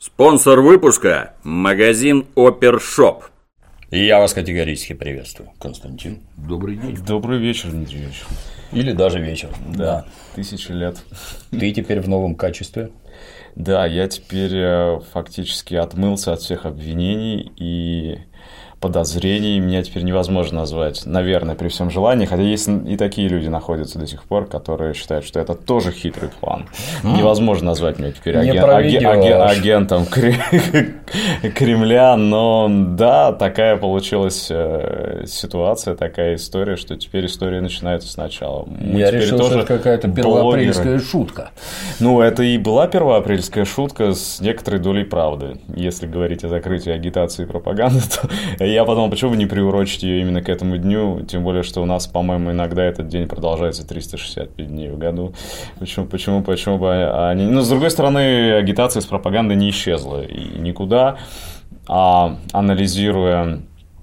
Спонсор выпуска – магазин Опершоп. И я вас категорически приветствую, Константин. Добрый день. Добрый вечер, Дмитрий Ильич. Или даже вечер. Да, 1000 лет. Ты теперь в новом качестве? Да, я теперь фактически отмылся от всех обвинений и подозрений. Меня теперь невозможно назвать, наверное, при всем желании. Хотя есть и такие люди находятся до сих пор, которые считают, что это тоже хитрый план. Невозможно назвать меня теперь агентом Кремля. Но да, такая получилась ситуация, такая история, что теперь история начинается сначала. Я решил, что это какая-то первоапрельская шутка. Ну, это и была первоапрельская шутка с некоторой долей правды. Если говорить о закрытии агитации и пропаганды, то я подумал, почему бы не приурочить ее именно к этому дню, тем более, что у нас, по-моему, иногда этот день продолжается 365 дней в году. Почему бы они... Но, с другой стороны, агитация с пропагандой не исчезла и никуда, а анализируя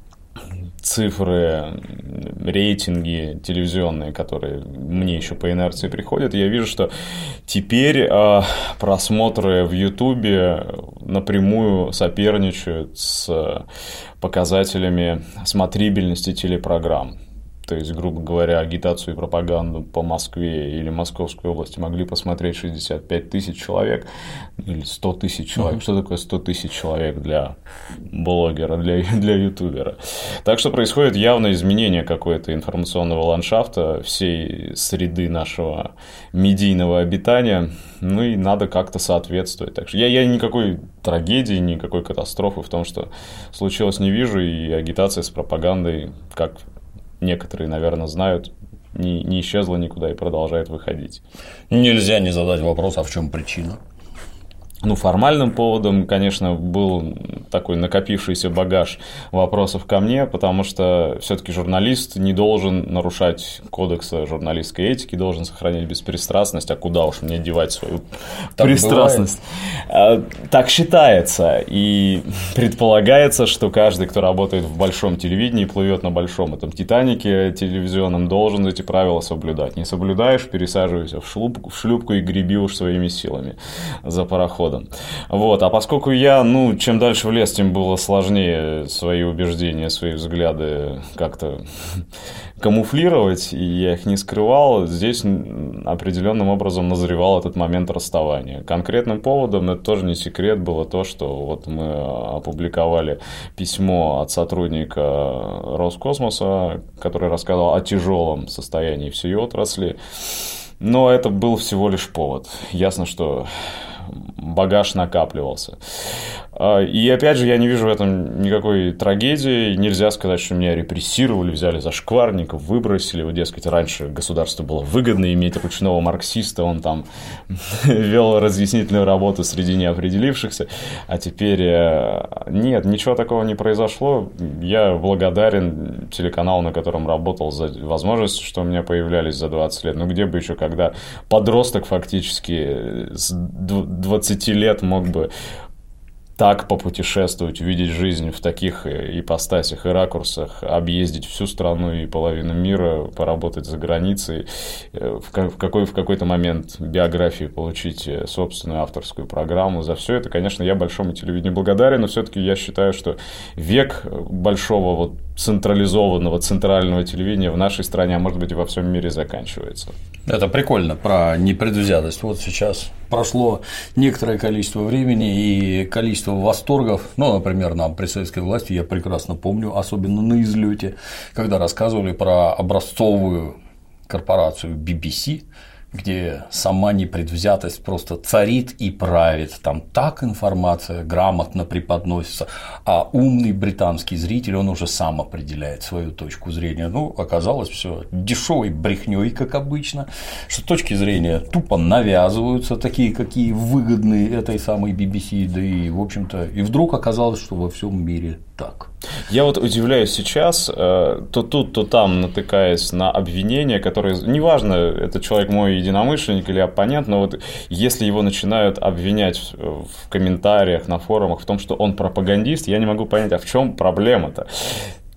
цифры, рейтинги телевизионные, которые мне еще по инерции приходят, я вижу, что теперь просмотры в Ютубе напрямую соперничают с показателями смотрибельности телепрограмм. То есть, грубо говоря, агитацию и пропаганду по Москве или Московской области могли посмотреть 65 тысяч человек или 100 тысяч человек. Что такое 100 тысяч человек для блогера, для ютубера? Так что происходит явное изменение какое-то информационного ландшафта, всей среды нашего медийного обитания. Ну и надо как-то соответствовать. Так что я никакой трагедии, никакой катастрофы в том, что случилось, не вижу. И агитация с пропагандой, как некоторые, наверное, знают, не исчезла никуда и продолжает выходить. Нельзя не задать вопрос, а в чем причина? Ну, формальным поводом, конечно, был такой накопившийся багаж вопросов ко мне, потому что все-таки журналист не должен нарушать кодекса журналистской этики, должен сохранять беспристрастность, а куда уж мне девать свою пристрастность? Так считается, и предполагается, что каждый, кто работает в большом телевидении, плывет на большом этом Титанике телевизионном, должен эти правила соблюдать. Не соблюдаешь, пересаживайся в шлюпку и греби уж своими силами за пароходом. Вот. А поскольку я, чем дальше в лес, тем было сложнее свои убеждения, свои взгляды как-то камуфлировать, и я их не скрывал, здесь определенным образом назревал этот момент расставания. Конкретным поводом, это тоже не секрет, было то, что вот мы опубликовали письмо от сотрудника Роскосмоса, который рассказал о тяжелом состоянии всей отрасли, но это был всего лишь повод. Ясно, что багаж накапливался. И опять же, я не вижу в этом никакой трагедии. Нельзя сказать, что меня репрессировали, взяли за шкварников, выбросили. Вот, дескать, раньше государству было выгодно иметь ручного марксиста, он там вел разъяснительную работу среди неопределившихся. А теперь нет, ничего такого не произошло. Я благодарен телеканалу, на котором работал, за возможности, что у меня появлялись за 20 лет. Ну, где бы еще, когда подросток фактически с 20 лет мог бы так попутешествовать, увидеть жизнь в таких ипостасях и ракурсах, объездить всю страну и половину мира, поработать за границей, в какой-то момент биографии получить собственную авторскую программу. За все это, конечно, я большому телевидению благодарен, но все-таки я считаю, что век большого централизованного, центрального телевидения в нашей стране, а может быть и во всем мире заканчивается. Это прикольно, про непредвзятость. Вот сейчас прошло некоторое количество времени и количество восторгов, например, нам при советской власти, я прекрасно помню, особенно на излете, когда рассказывали про образцовую корпорацию BBC, где сама непредвзятость просто царит и правит, там так информация грамотно преподносится, а умный британский зритель, он уже сам определяет свою точку зрения. Оказалось все дешевой брехней, как обычно, что точки зрения тупо навязываются, такие, какие выгодны этой самой BBC, да и, в общем-то, и вдруг оказалось, что во всем мире так. Я удивляюсь сейчас, то тут, то там натыкаясь на обвинения, которые, неважно, это человек мой единомышленник или оппонент, но если его начинают обвинять в комментариях, на форумах в том, что он пропагандист, я не могу понять, а в чем проблема-то?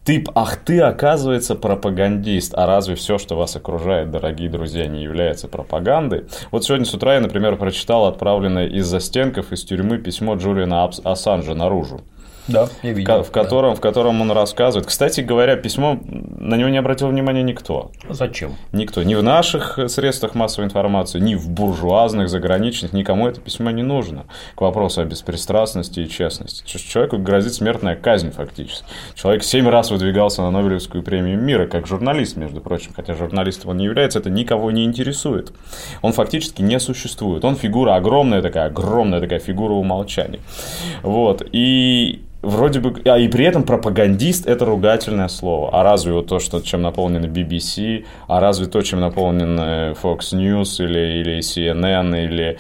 ты, оказывается, пропагандист. А разве все, что вас окружает, дорогие друзья, не является пропагандой? Вот сегодня с утра я, например, прочитал отправленное из застенков, из тюрьмы письмо Джулиана Ассанжа наружу. Да, я видел. В котором он рассказывает. Кстати говоря, письмо, на него не обратил внимания никто. Зачем? Никто. Ни в наших средствах массовой информации, ни в буржуазных, заграничных. Никому это письмо не нужно. К вопросу о беспристрастности и честности. Человеку грозит смертная казнь фактически. Человек 7 раз выдвигался на Нобелевскую премию мира, как журналист, между прочим. Хотя журналистом он не является, это никого не интересует. Он фактически не существует. Он фигура огромная такая фигура умолчания. Вот. И вроде бы, и при этом пропагандист – это ругательное слово. А разве вот то, чем наполнены BBC, а разве то, чем наполнены Fox News или CNN, или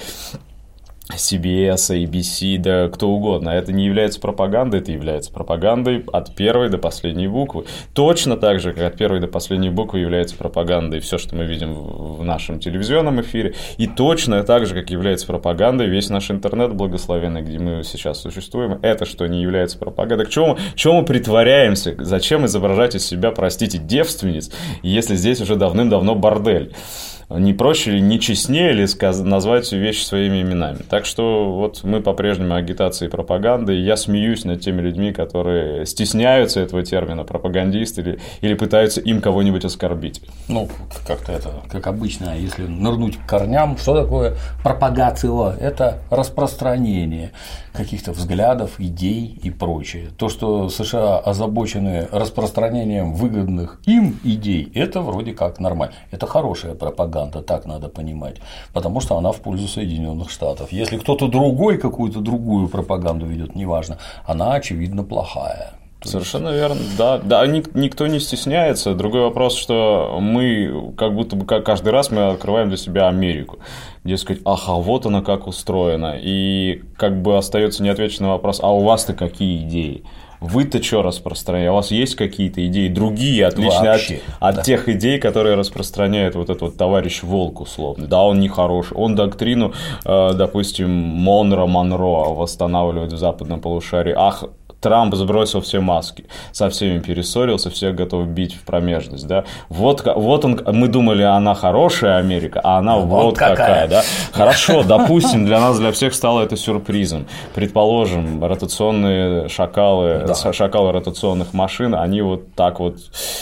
CBS, ABC, да кто угодно. Это не является пропагандой, это является пропагандой от первой до последней буквы. Точно так же, как от первой до последней буквы является пропагандой все, что мы видим в нашем телевизионном эфире. И точно так же, как является пропагандой весь наш интернет благословенный, где мы сейчас существуем. Это что не является пропагандой. К чему мы притворяемся? Зачем изображать из себя, простите, девственниц, если здесь уже давным-давно бордель? Не проще ли, не честнее ли назвать вещи своими именами? Так что вот мы по-прежнему агитацией и пропагандой. Я смеюсь над теми людьми, которые стесняются этого термина пропагандист или пытаются им кого-нибудь оскорбить. Ну, как-то это, как обычно, если нырнуть к корням, что такое пропагация? Это распространение каких-то взглядов, идей и прочее. То, что США озабочены распространением выгодных им идей, это вроде как нормально. Это хорошая пропаганда, так надо понимать, потому что она в пользу Соединенных Штатов. Если кто-то другой какую-то другую пропаганду ведет, неважно, она, очевидно, плохая. Совершенно верно, да, никто не стесняется. Другой вопрос, что мы как будто бы каждый раз мы открываем для себя Америку. Дескать, ага, вот она как устроена. И как бы остается неотвеченный вопрос, а у вас-то какие идеи? Вы-то что распространяете? У вас есть какие-то идеи другие, отличные от тех идей, которые распространяет вот этот вот товарищ Волк условный? Да, он нехороший. Он доктрину, допустим, Монро восстанавливает в западном полушарии. Ах, Трамп сбросил все маски, со всеми перессорился, всех готов бить в промежность, да. Вот он, мы думали, она хорошая Америка, а она вот какая, да. Хорошо, допустим, для нас, для всех стало это сюрпризом. Предположим, ротационные шакалы ротационных машин, они вот так вот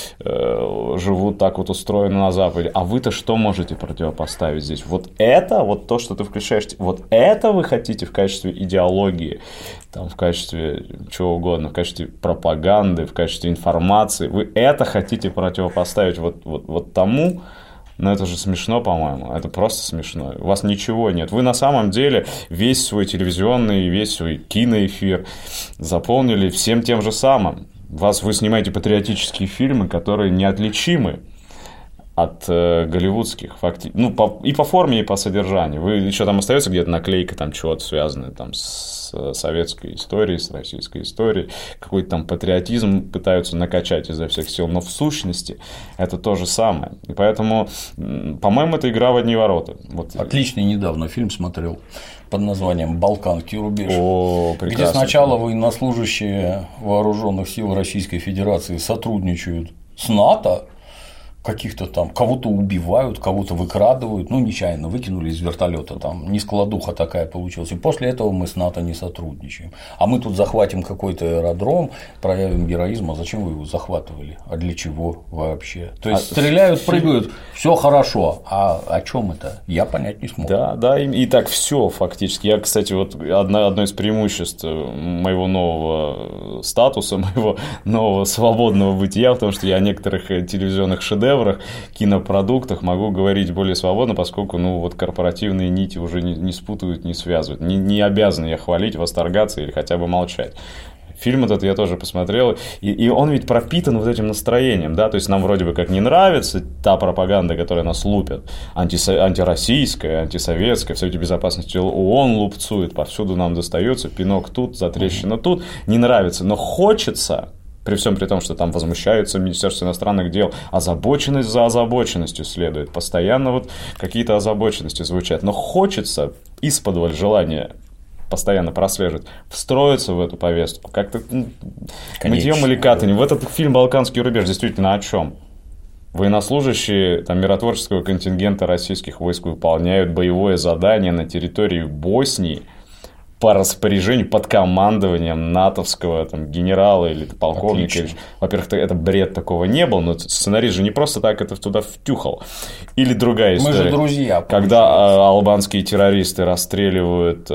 живут, так вот устроены на Западе. А вы-то что можете противопоставить здесь? Вот это, вот то, что ты включаешь, вот это вы хотите в качестве идеологии, там, в качестве чего угодно, в качестве пропаганды, в качестве информации, вы это хотите противопоставить вот тому, но это же смешно, по-моему, это просто смешно, у вас ничего нет, вы на самом деле весь свой телевизионный, весь свой киноэфир заполнили всем тем же самым, вы снимаете патриотические фильмы, которые неотличимы от голливудских, и по форме, и по содержанию. Вы еще там остается где-то наклейка, там чего-то связанное там с советской историей, с российской историей, какой-то там патриотизм пытаются накачать изо всех сил, но в сущности это то же самое. И поэтому, по-моему, это игра в одни ворота. Вот. Отличный недавно фильм смотрел под названием «Балканский рубеж», где прекрасно. сначала военнослужащие вооруженных сил Российской Федерации сотрудничают с НАТО, каких-то там, кого-то убивают, кого-то выкрадывают, нечаянно выкинули из вертолета, там нескладуха такая получилась, и после этого мы с НАТО не сотрудничаем. А мы тут захватим какой-то аэродром, проявим героизм, а зачем вы его захватывали? А для чего вообще? То есть стреляют, прыгают, все хорошо, а о чем это? Я понять не смог. Да, и так все фактически. Я, кстати, вот одно из преимуществ моего нового статуса, моего нового свободного бытия в том, что я о некоторых телевизионных шедеврах, кинопродуктах могу говорить более свободно, поскольку корпоративные нити уже не спутывают, не связывают. Не обязан я хвалить, восторгаться или хотя бы молчать. Фильм этот я тоже посмотрел, и он ведь пропитан вот этим настроением, да, то есть нам вроде бы как не нравится та пропаганда, которая нас лупит, антироссийская, антисоветская, в Совете Безопасности ООН лупцует, повсюду нам достается, пинок тут, затрещина тут, не нравится, но хочется. При всем при том, что там возмущаются Министерство иностранных дел, озабоченность за озабоченностью следует, постоянно вот какие-то озабоченности звучат, но хочется исподволь желания постоянно прослеживать, встроиться в эту повестку, как-то мытьем или катанем. В этот фильм «Балканский рубеж» действительно о чем? Военнослужащие там, миротворческого контингента российских войск выполняют боевое задание на территории Боснии по распоряжению, под командованием натовского там, генерала или полковника. Или... Во-первых, это бред, такого не было, но сценарист же не просто так это туда втюхал. Или другая история. Мы же друзья. Когда албанские террористы расстреливают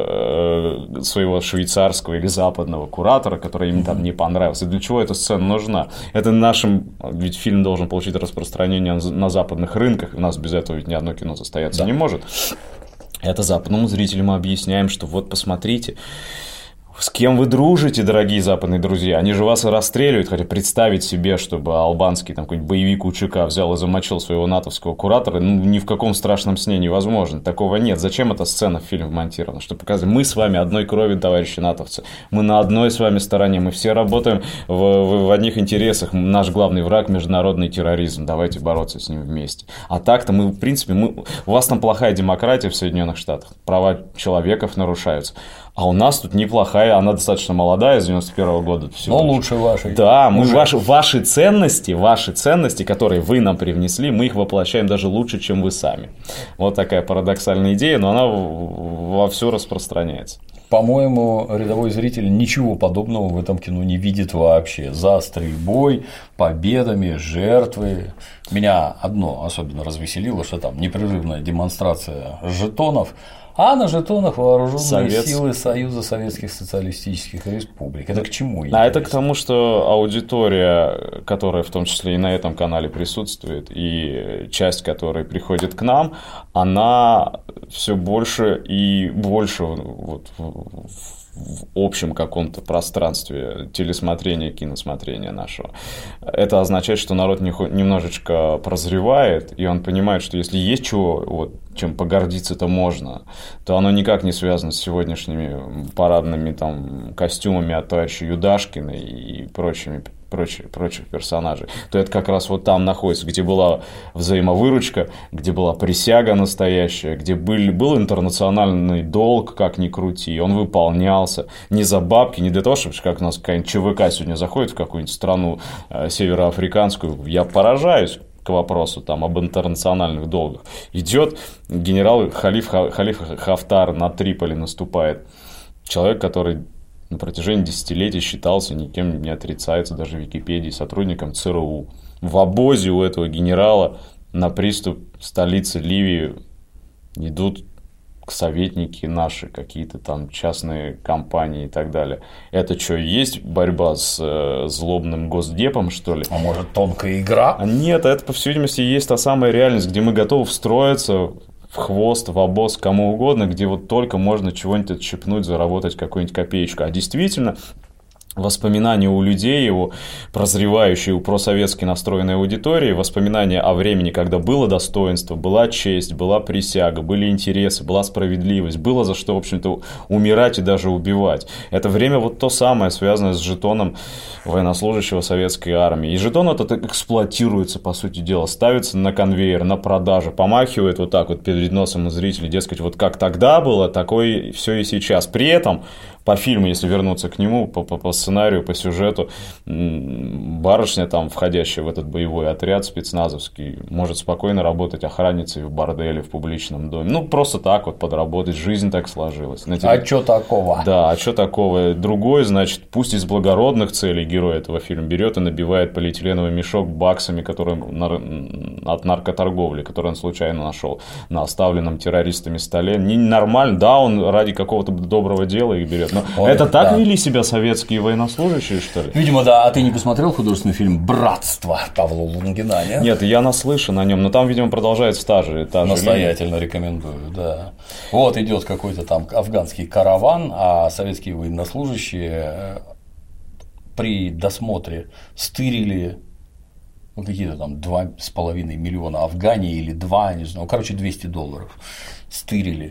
своего швейцарского или западного куратора, который им там не понравился. Для чего эта сцена нужна? Это нашим... Ведь фильм должен получить распространение на западных рынках. У нас без этого ведь ни одно кино состояться не может. Это западному зрителю мы объясняем, что вот посмотрите, с кем вы дружите, дорогие западные друзья. Они же вас и расстреливают, хотя представить себе, чтобы албанский там, какой-нибудь боевик УЧК взял и замочил своего натовского куратора, ну, ни в каком страшном сне невозможно. Такого нет. Зачем эта сцена в фильм вмонтирована? Чтобы показать, мы с вами одной крови, товарищи натовцы. Мы на одной с вами стороне. Мы все работаем в одних интересах. Наш главный враг – международный терроризм. Давайте бороться с ним вместе. А так-то мы, в принципе, у вас там плохая демократия в Соединенных Штатах. Права человеков нарушаются. А у нас тут неплохая, она достаточно молодая, с 91-го года. Но лучше вашей. Да, мы ваши ценности, которые вы нам привнесли, мы их воплощаем даже лучше, чем вы сами. Вот такая парадоксальная идея, но она вовсю распространяется. По-моему, рядовой зритель ничего подобного в этом кино не видит вообще. За стрельбой, победами, жертвы. Меня одно особенно развеселило, что там непрерывная демонстрация жетонов. А на жетонах вооруженные силы Союза Советских Социалистических Республик. Это к чему? А это к тому, что аудитория, которая в том числе и на этом канале присутствует, и часть, которая приходит к нам, она все больше и больше вот, в общем каком-то пространстве телесмотрения, киносмотрения нашего. Это означает, что народ немножечко прозревает, и он понимает, что если есть чего, вот, чем погордиться-то можно, то оно никак не связано с сегодняшними парадными там, костюмами от товарища Юдашкина и прочих персонажей, то это как раз вот там находится, где была взаимовыручка, где была присяга настоящая, где был интернациональный долг, как ни крути, он выполнялся не за бабки, не для того, чтобы, как у нас какая-нибудь ЧВК сегодня заходит в какую-нибудь страну североафриканскую, я поражаюсь к вопросу там, об интернациональных долгах. Идет генерал Халиф Хафтар на Триполи наступает. Человек, который на протяжении десятилетий считался, никем не отрицается, даже в Википедии, сотрудником ЦРУ. В обозе у этого генерала на приступ столицы Ливии идут советники наши, какие-то там частные компании и так далее. Это что, есть борьба с злобным госдепом, что ли? А может, тонкая игра? Нет, это, по всей видимости, есть та самая реальность, где мы готовы встроиться в хвост, в обоз, кому угодно, где вот только можно чего-нибудь отщипнуть, заработать какую-нибудь копеечку. А действительно, воспоминания у людей, у прозревающей, у просоветски настроенной аудитории, воспоминания о времени, когда было достоинство, была честь, была присяга, были интересы, была справедливость, было за что, в общем-то, умирать и даже убивать. Это время вот то самое, связанное с жетоном военнослужащего советской армии. И жетон этот эксплуатируется, по сути дела, ставится на конвейер, на продажу, помахивает вот так вот перед носом у зрителей, дескать, вот как тогда было, такое все и сейчас. При этом по фильму, если вернуться к нему, по сценарию, по сюжету, барышня, там, входящая в этот боевой отряд спецназовский, может спокойно работать охранницей в борделе, в публичном доме. Ну, просто так вот подработать, жизнь так сложилась. А что такого? Да, а что такого? Другой, значит, пусть из благородных целей герой этого фильма берет и набивает полиэтиленовый мешок баксами, которые от наркоторговли, который он случайно нашел на оставленном террористами столе. Нормально, да, он ради какого-то доброго дела их берет. Но это так вели себя советские военнослужащие, что ли? Видимо, да. А ты не посмотрел художественный фильм «Братство» Павла Лунгина, нет? Нет, я наслышан о нем, но там, видимо, продолжается та же настоятельно рекомендую, да. Вот идет какой-то там афганский караван, а советские военнослужащие при досмотре стырили какие-то там 2,5 миллиона афгани или 2, не знаю, короче, $200 стырили.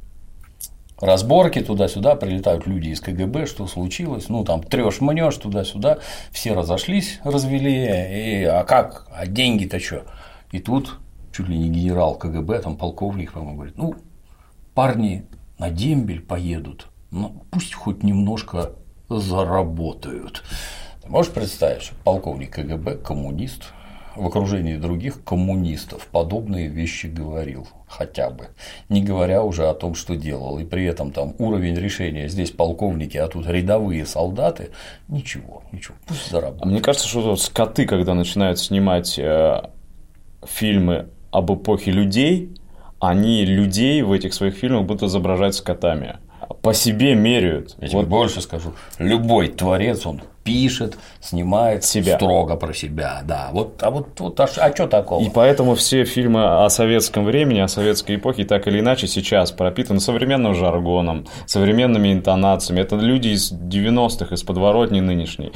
Разборки туда-сюда, прилетают люди из КГБ, что случилось, ну там трёшь-мнёшь туда-сюда, все разошлись, развели, и а деньги-то что? И тут чуть ли не генерал КГБ, там полковник, по-моему, говорит, ну, парни на дембель поедут, ну, пусть хоть немножко заработают. Ты можешь представить, что полковник КГБ, коммунист, в окружении других коммунистов подобные вещи говорил, хотя бы, не говоря уже о том, что делал, и при этом там уровень решения здесь полковники, а тут рядовые солдаты, ничего, пусть заработают. Мне кажется, что вот скоты, когда начинают снимать фильмы об эпохе людей, они людей в этих своих фильмах будут изображать скотами. По себе меряют. Я тебе больше скажу. Любой творец, он пишет, снимает себя строго про себя. Да. А что такого? И поэтому все фильмы о советском времени, о советской эпохе так или иначе сейчас пропитаны современным жаргоном, современными интонациями. Это люди из 90-х, из подворотни нынешней.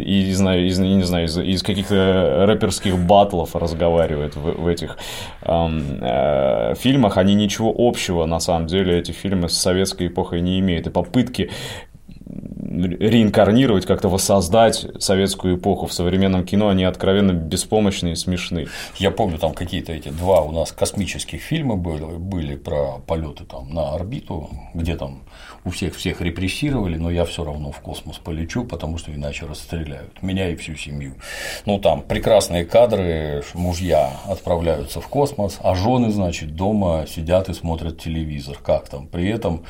Из каких-то рэперских баттлов разговаривают в этих фильмах. Они ничего общего, на самом деле, эти фильмы с советской эпохой не имеют. И попытки реинкарнировать, как-то воссоздать советскую эпоху в современном кино, они откровенно беспомощные и смешные. Я помню, там какие-то эти два у нас космических фильма были про полеты там на орбиту, где там у всех репрессировали, но я все равно в космос полечу, потому что иначе расстреляют меня и всю семью. Ну, там прекрасные кадры, мужья отправляются в космос, а жены, значит, дома сидят и смотрят телевизор. Как там? При этом,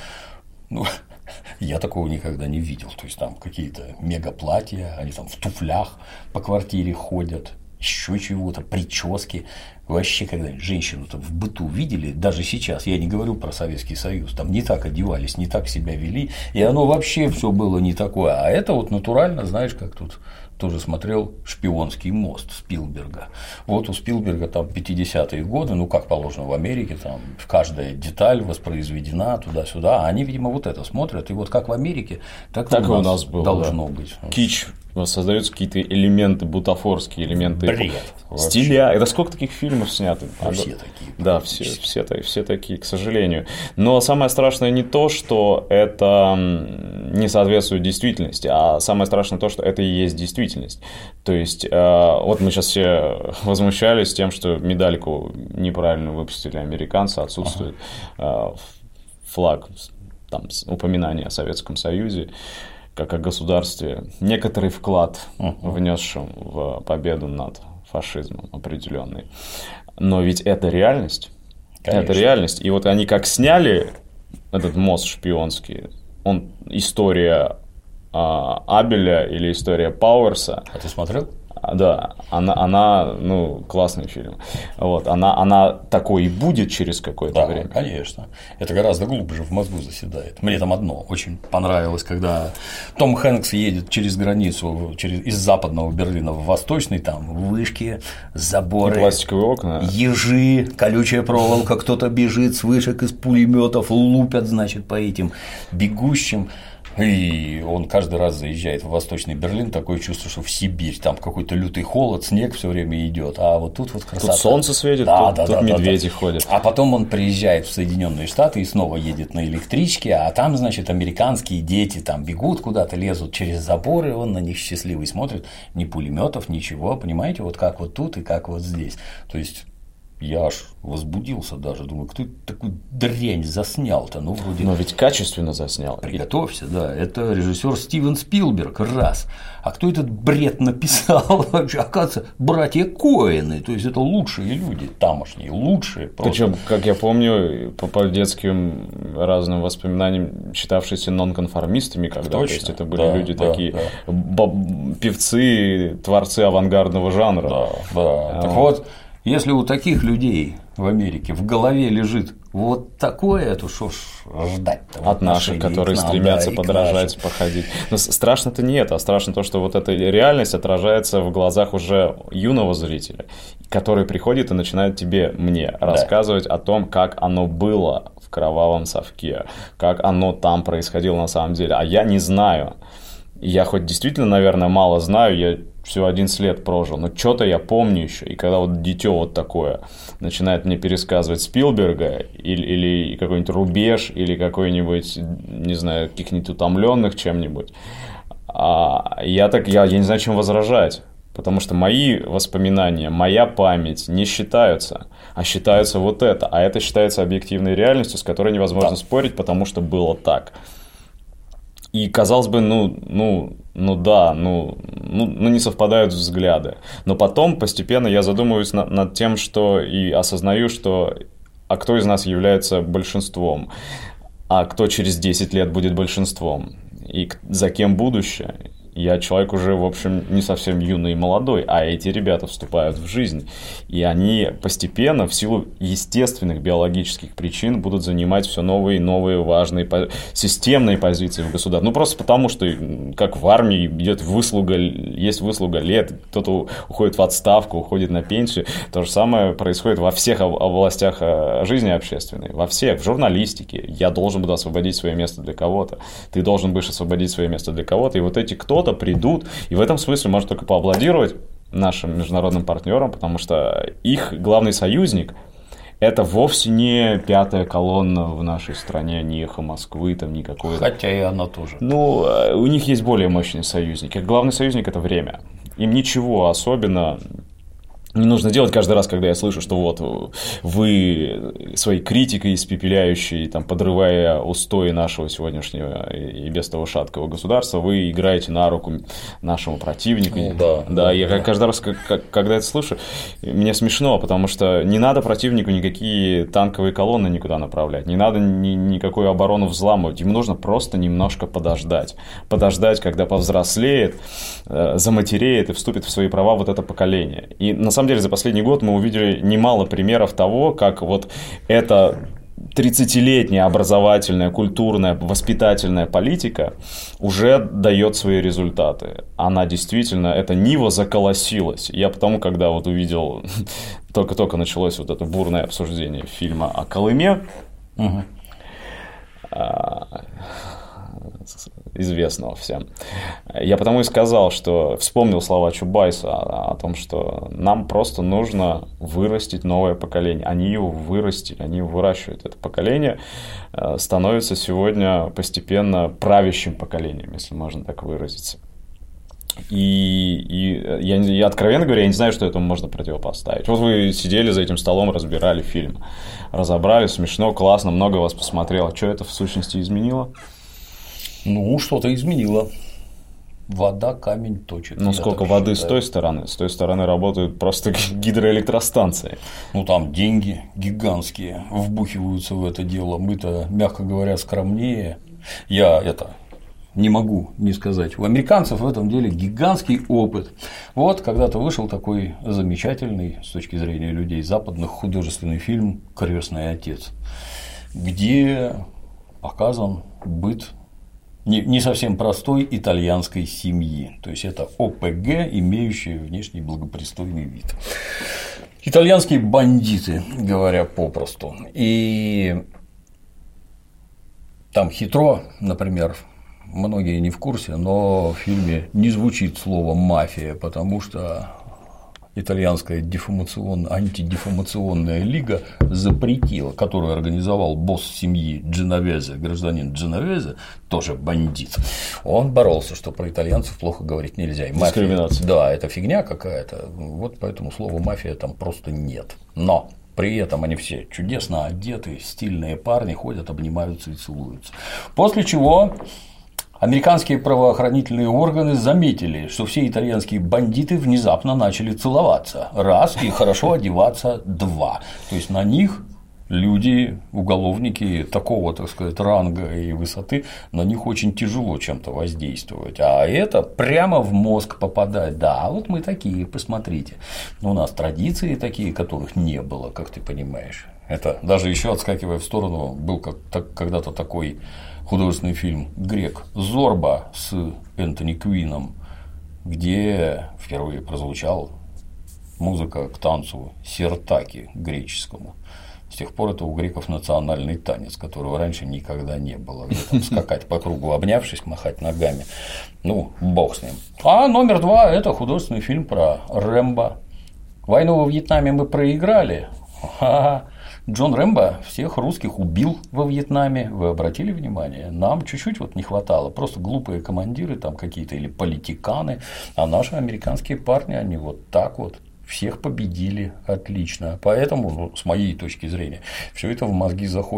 я такого никогда не видел. То есть там какие-то мегаплатья, они там в туфлях по квартире ходят, еще чего-то, прически. Вообще, когда женщину-то в быту видели, даже сейчас, я не говорю про Советский Союз, там не так одевались, не так себя вели, и оно вообще все было не такое. А это вот натурально, знаешь, как тут тоже смотрел «Шпионский мост» Спилберга. Вот у Спилберга там 50-е годы, ну, как положено в Америке, там каждая деталь воспроизведена туда-сюда, а они, видимо, вот это смотрят, и вот как в Америке, так и у нас было, должно быть. Кич. Создаются какие-то элементы, бутафорские элементы. Бред. Стиля. Это сколько таких фильмов снято? Все такие. Да, все такие, к сожалению. Но самое страшное не то, что это не соответствует действительности, а самое страшное то, что это и есть действительность. То есть, вот мы сейчас все возмущались тем, что медальку неправильно выпустили американцы, отсутствует флаг, там упоминание о Советском Союзе как о государстве, некоторый вклад, внесшим в победу над фашизмом определенный. Но ведь это реальность. Конечно. Это реальность. И вот они как сняли этот мост шпионский, он история Абеля или история Пауэрса. А ты смотрел? Да, она классный фильм. Вот, она такой и будет через какое-то время. Да, конечно. Это гораздо глубже в мозгу заседает. Мне там одно очень понравилось, когда Том Хэнкс едет через границу из западного Берлина в восточный, там вышки, заборы, и пластиковые окна, ежи, колючая проволока, кто-то бежит с вышек из пулеметов, лупят, значит, по этим бегущим. И он каждый раз заезжает в Восточный Берлин, такое чувство, что в Сибирь, там какой-то лютый холод, снег все время идет, а вот тут вот красота. Тут солнце светит, тут медведи ходят. А потом он приезжает в Соединенные Штаты и снова едет на электричке, а там, значит, американские дети там бегут куда-то, лезут через заборы, он на них счастливый смотрит, ни пулеметов, ничего, понимаете, вот как вот тут и как вот здесь. То есть я аж возбудился даже, думаю, кто такую дрянь заснял-то, ну вроде. Но ведь качественно заснял. Приготовься, да, это режиссер Стивен Спилберг, раз. А кто этот бред написал? Оказывается, братья Коэны, то есть это лучшие люди, тамошние, лучшие. Причем, как я помню, по детским разным воспоминаниям, считавшиеся нонконформистами, когда то есть это были люди такие, певцы, творцы авангардного жанра. Да. Так вот. Если у таких людей в Америке в голове лежит вот такое, то что ж ждать-то? От наших, которые стремятся подражать, походить. Но страшно-то не это, а страшно то, что вот эта реальность отражается в глазах уже юного зрителя, который приходит и начинает мне рассказывать о том, как оно было в кровавом совке, как оно там происходило на самом деле. А я не знаю. Я хоть действительно, наверное, мало знаю, я всего 11 лет прожил, но что-то я помню еще. И когда вот дитё вот такое начинает мне пересказывать Спилберга или какой-нибудь «Рубеж», или какой-нибудь, не знаю, каких-нибудь утомленных чем-нибудь, я не знаю, чем возражать. Потому что мои воспоминания, моя память не считаются, а считаются вот это. А это считается объективной реальностью, с которой невозможно спорить, потому что было так. И, казалось бы, не совпадают взгляды. Но потом постепенно я задумываюсь над тем, что и осознаю, что а кто из нас является большинством, а кто через 10 лет будет большинством, и за кем будущее. Я человек уже, в общем, не совсем юный и молодой, а эти ребята вступают в жизнь. И они постепенно, в силу естественных биологических причин, будут занимать все новые и новые важные системные позиции в государстве. Ну, просто потому, что, как в армии, есть выслуга лет, кто-то уходит в отставку, уходит на пенсию. То же самое происходит во всех областях жизни общественной. Во всех. В журналистике. Я должен буду освободить свое место для кого-то. Ты должен будешь освободить свое место для кого-то. И вот эти кто-то придут, и в этом смысле можно только поаплодировать нашим международным партнерам, потому что их главный союзник – это вовсе не пятая колонна в нашей стране, не эхо Москвы, там никакой. Хотя и она тоже. Ну, у них есть более мощные союзники. Главный союзник – это время. Им ничего особенно не нужно делать каждый раз, когда я слышу, что вот вы своей критикой испепеляющей, там, подрывая устои нашего сегодняшнего и без того шаткого государства, вы играете на руку нашему противнику. Ну, да, я каждый раз, когда это слышу, мне смешно, потому что не надо противнику никакие танковые колонны никуда направлять, не надо никакую оборону взламывать, ему нужно просто немножко подождать. Подождать, когда повзрослеет, заматереет и вступит в свои права вот это поколение. И на самом деле за последний год мы увидели немало примеров того, как вот эта 30-летняя образовательная, культурная, воспитательная политика уже дает свои результаты. Она действительно, эта нива заколосилась. Я потому, когда вот увидел, только-только началось вот это бурное обсуждение фильма о Колыме, известного всем. Я потому и сказал, что вспомнил слова Чубайса о том, что нам просто нужно вырастить новое поколение. Они его вырастили, они его выращивают. Это поколение становится сегодня постепенно правящим поколением, если можно так выразиться. И я, откровенно говоря, я не знаю, что этому можно противопоставить. Вот вы сидели за этим столом, разбирали фильм, разобрали, смешно, классно, много вас посмотрело. Что это в сущности изменило? Ну, что-то изменило. Вода камень точит. Ну, сколько воды с той стороны? С той стороны работают просто гидроэлектростанции. Ну, там деньги гигантские вбухиваются в это дело. Мы-то, мягко говоря, скромнее. Я не могу не сказать. У американцев в этом деле гигантский опыт. Вот когда-то вышел такой замечательный, с точки зрения людей западных, художественный фильм «Крестный отец», где показан быт не совсем простой итальянской семьи. То есть это ОПГ, имеющие внешний благопристойный вид. Итальянские бандиты, говоря попросту. И там хитро, например, многие не в курсе, но в фильме не звучит слово «мафия», потому что итальянская антидефамационная лига запретила, которую организовал босс семьи Дженовезе, гражданин Дженовезе, тоже бандит. Он боролся, что про итальянцев плохо говорить нельзя. Дискриминация. Да, это фигня какая-то. Вот поэтому слова «мафия» там просто нет. Но при этом они все чудесно одеты, стильные парни, ходят, обнимаются и целуются. После чего американские правоохранительные органы заметили, что все итальянские бандиты внезапно начали целоваться. Раз, и хорошо одеваться два. То есть на них люди, уголовники такого, так сказать, ранга и высоты, на них очень тяжело чем-то воздействовать. А это прямо в мозг попадает. Да, вот мы такие, посмотрите. У нас традиции такие, которых не было, как ты понимаешь. Это даже еще отскакивая в сторону, был когда-то такой художественный фильм «Грек» Зорба с Энтони Куином, где впервые прозвучала музыка к танцу сиртаки греческому. С тех пор это у греков национальный танец, которого раньше никогда не было. Где-то скакать по кругу, обнявшись, махать ногами. Ну, бог с ним. А номер два – это художественный фильм про Рэмбо. Войну во Вьетнаме мы проиграли. Джон Рэмбо всех русских убил во Вьетнаме, вы обратили внимание? Нам чуть-чуть вот не хватало, просто глупые командиры там какие-то или политиканы, а наши американские парни, они вот так вот всех победили отлично. Поэтому, с моей точки зрения, все это в мозги заходит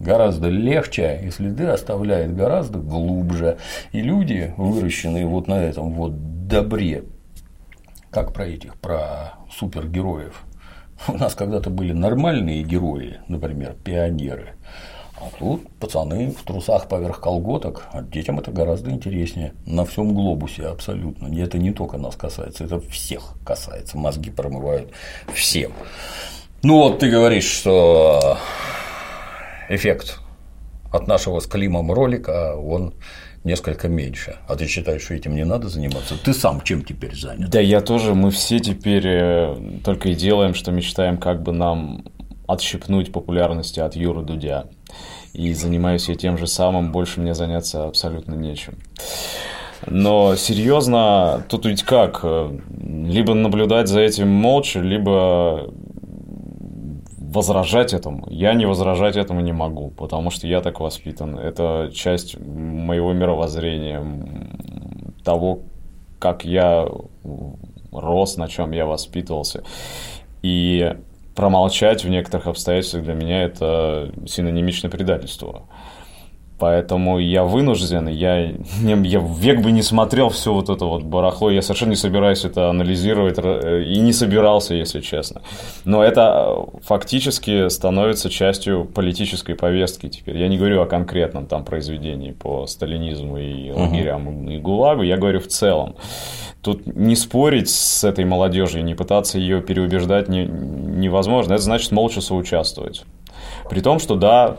гораздо легче, и следы оставляет гораздо глубже. И люди, выращенные вот на этом вот добре, как про супергероев. У нас когда-то были нормальные герои, например, пионеры. А тут пацаны в трусах поверх колготок, а детям это гораздо интереснее. На всем глобусе абсолютно. Это не только нас касается, это всех касается. Мозги промывают всем. Ну вот ты говоришь, что эффект от нашего с Климом ролика, он несколько меньше. А ты считаешь, что этим не надо заниматься? Ты сам чем теперь занят? Да я тоже, мы все теперь только и делаем, что мечтаем, как бы нам отщипнуть популярности от Юры Дудя. И занимаюсь я тем же самым, больше мне заняться абсолютно нечем. Но серьезно, тут ведь как? Либо наблюдать за этим молча, либо возражать этому. Я не возражать этому не могу, потому что я так воспитан. Это часть моего мировоззрения, того, как я рос, на чем я воспитывался. И промолчать в некоторых обстоятельствах для меня это синонимично предательству. Поэтому я вынужден, я век бы не смотрел все вот это вот барахло, я совершенно не собираюсь это анализировать и не собирался, если честно. Но это фактически становится частью политической повестки теперь. Я не говорю о конкретном там произведении по сталинизму и лагерям и ГУЛАГу, я говорю в целом. Тут не спорить с этой молодежью, не пытаться ее переубеждать невозможно. Это значит молча соучаствовать. При том, что да,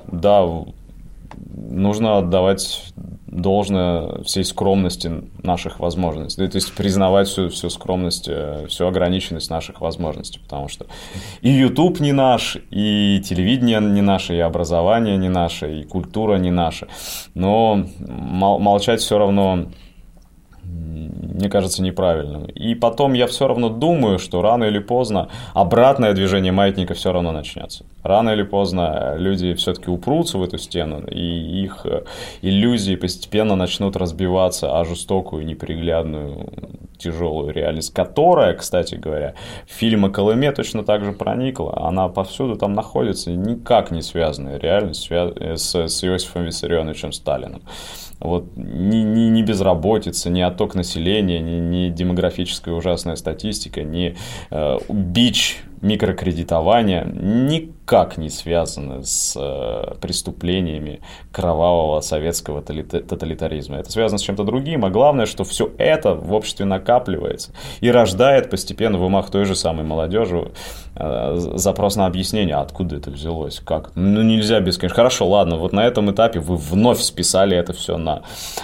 нужно отдавать должное всей скромности наших возможностей. То есть признавать всю скромность, всю ограниченность наших возможностей. Потому что и YouTube не наш, и телевидение не наше, и образование не наше, и культура не наша. Но молчать все равно, мне кажется, неправильным. И потом я все равно думаю, что рано или поздно обратное движение маятника все равно начнется. Рано или поздно люди все-таки упрутся в эту стену, и их иллюзии постепенно начнут разбиваться о жестокую, неприглядную, тяжелую реальность, которая, кстати говоря, в фильм о Колыме точно так же проникла. Она повсюду там находится, никак не связанная реальность с Иосифом Виссарионовичем Сталиным. Вот ни безработица, ни отток населения, ни демографическая ужасная статистика, ни бич микрокредитования никак не связаны с преступлениями кровавого советского тоталитаризма. Это связано с чем-то другим, а главное, что все это в обществе накапливается и рождает постепенно в умах той же самой молодежи запрос на объяснение, откуда это взялось, как. Ну, нельзя бесконечно. Хорошо, ладно, вот на этом этапе вы вновь списали это все на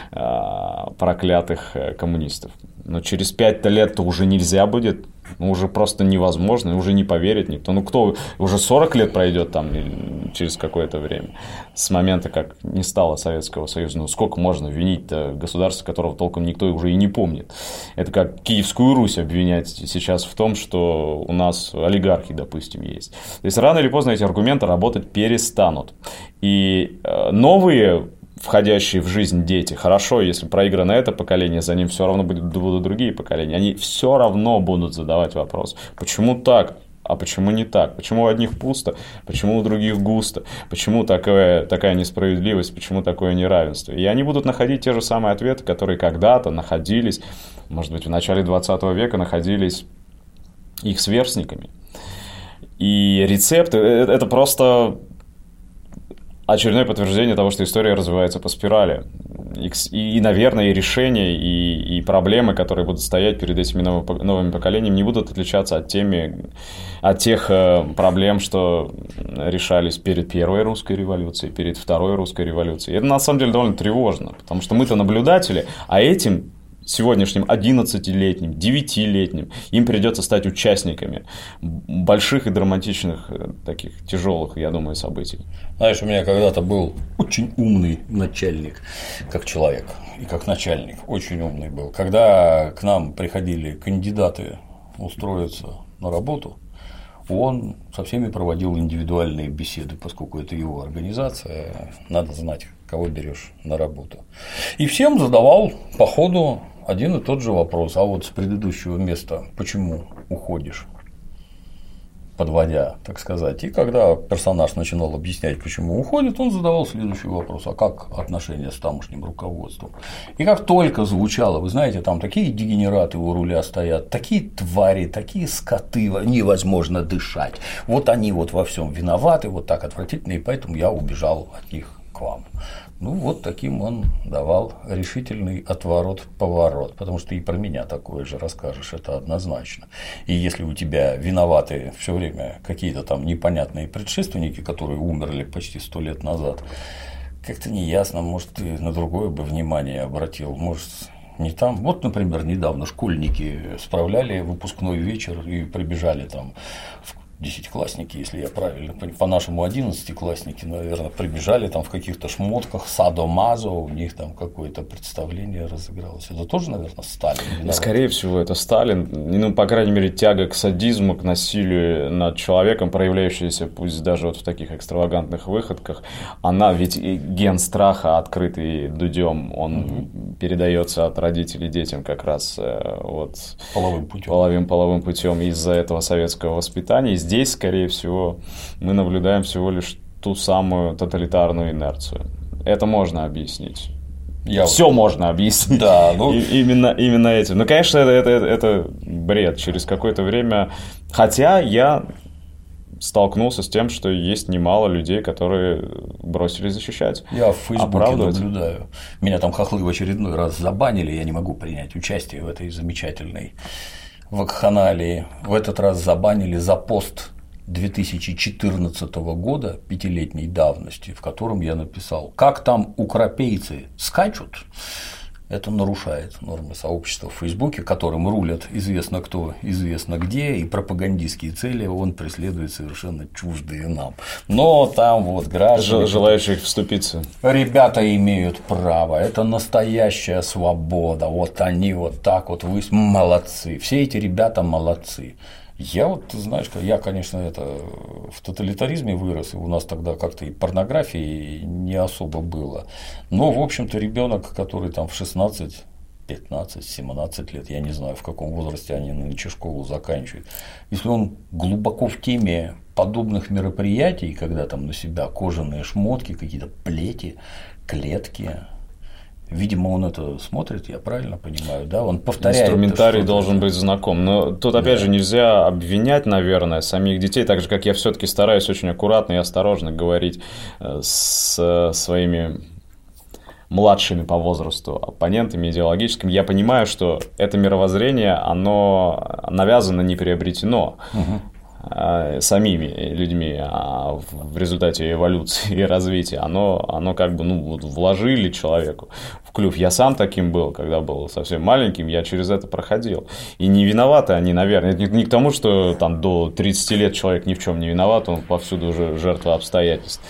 проклятых коммунистов. Но через 5 лет-то уже нельзя будет, уже просто невозможно, уже не поверит никто. Ну, кто уже 40 лет пройдет там через какое-то время с момента, как не стало Советского Союза. Ну, сколько можно винить-то государство, которого толком никто уже и не помнит. Это как Киевскую Русь обвинять сейчас в том, что у нас олигархи, допустим, есть. То есть рано или поздно эти аргументы работать перестанут. И новые входящие в жизнь дети, хорошо, если проиграно это поколение, за ним все равно будут другие поколения, они все равно будут задавать вопрос, почему так, а почему не так, почему у одних пусто, почему у других густо, почему такая несправедливость, почему такое неравенство. И они будут находить те же самые ответы, которые когда-то находились, может быть, в начале 20 века находились их сверстниками. И рецепты – это просто очередное подтверждение того, что история развивается по спирали. И наверное, и решения, и проблемы, которые будут стоять перед этими новыми поколениями, не будут отличаться от тех проблем, что решались перед Первой русской революцией, перед Второй русской революцией. И это на самом деле довольно тревожно, потому что мы-то наблюдатели, а этим сегодняшним 11-летним, 9-летним им придется стать участниками больших и драматичных, таких тяжелых, я думаю, событий. Знаешь, у меня когда-то был очень умный начальник, как человек и как начальник, очень умный был. Когда к нам приходили кандидаты устроиться на работу, он со всеми проводил индивидуальные беседы, поскольку это его организация, надо знать, кого берешь на работу. И всем задавал по ходу один и тот же вопрос: а вот с предыдущего места почему уходишь? подводя, так сказать. И когда персонаж начинал объяснять, почему уходит, он задавал следующий вопрос: а как отношения с тамошним руководством? И как только звучало, вы знаете, там такие дегенераты у руля стоят, такие твари, такие скоты, невозможно дышать. Вот они вот во всем виноваты, вот так отвратительно, и поэтому я убежал от них к вам. Ну, вот таким он давал решительный отворот-поворот, потому что и про меня такое же расскажешь, это однозначно. И если у тебя виноваты все время какие-то там непонятные предшественники, которые умерли почти 100 лет назад, как-то неясно, может, ты на другое бы внимание обратил, может, не там. Вот, например, недавно школьники справляли выпускной вечер и прибежали там в десятиклассники, если я правильно понимаю, по-нашему 11-классники, наверное, прибежали там в каких-то шмотках, садо-мазо, у них там какое-то представление разыгралось. Это тоже, наверное, Сталин виноват? Скорее всего, это Сталин. Ну, по крайней мере, тяга к садизму, к насилию над человеком, проявляющаяся, пусть даже вот в таких экстравагантных выходках, она ведь ген страха, открытый Дудем, он передается от родителей детям как раз вот половым путем из-за этого советского воспитания. И здесь, скорее всего, мы наблюдаем всего лишь ту самую тоталитарную инерцию. Это можно объяснить. Все можно объяснить. Да, именно этим. Ну, конечно, это бред. Через какое-то время. Хотя я столкнулся с тем, что есть немало людей, которые бросились защищать. Я в Фейсбуке наблюдаю. Меня там хохлы в очередной раз забанили, я не могу принять участие в этой замечательной вакханалии. В этот раз забанили за пост 2014 года, 5-летней давности, в котором я написал: как там укропейцы скачут, это нарушает нормы сообщества в Фейсбуке, которым рулят известно кто, известно где, и пропагандистские цели он преследует совершенно чуждые нам. Но там вот граждане, желающих вступиться, ребята имеют право, это настоящая свобода, вот они вот так вот, вы молодцы, все эти ребята молодцы. Я вот, знаешь, я, конечно, это в тоталитаризме вырос, и у нас тогда как-то и порнографии не особо было. Но, в общем-то, ребенок, который там в 16, 15, 17 лет, я не знаю, в каком возрасте они нынче школу заканчивают, если он глубоко в теме подобных мероприятий, когда там на себя кожаные шмотки, какие-то плети, клетки, видимо, он это смотрит, я правильно понимаю, да? Он повторяет. Инструментарий должен быть знаком. Но тут, опять же, нельзя обвинять, наверное, самих детей, так же, как я все-таки стараюсь очень аккуратно и осторожно говорить с своими младшими по возрасту оппонентами идеологическими. Я понимаю, что это мировоззрение, оно навязано, не приобретено самими людьми, а в результате эволюции и развития оно как бы вложили человеку в клюв. Я сам таким был, когда был совсем маленьким, я через это проходил. И не виноваты они, наверное. Это не к тому, что там до 30 лет человек ни в чем не виноват, он повсюду уже жертва обстоятельств.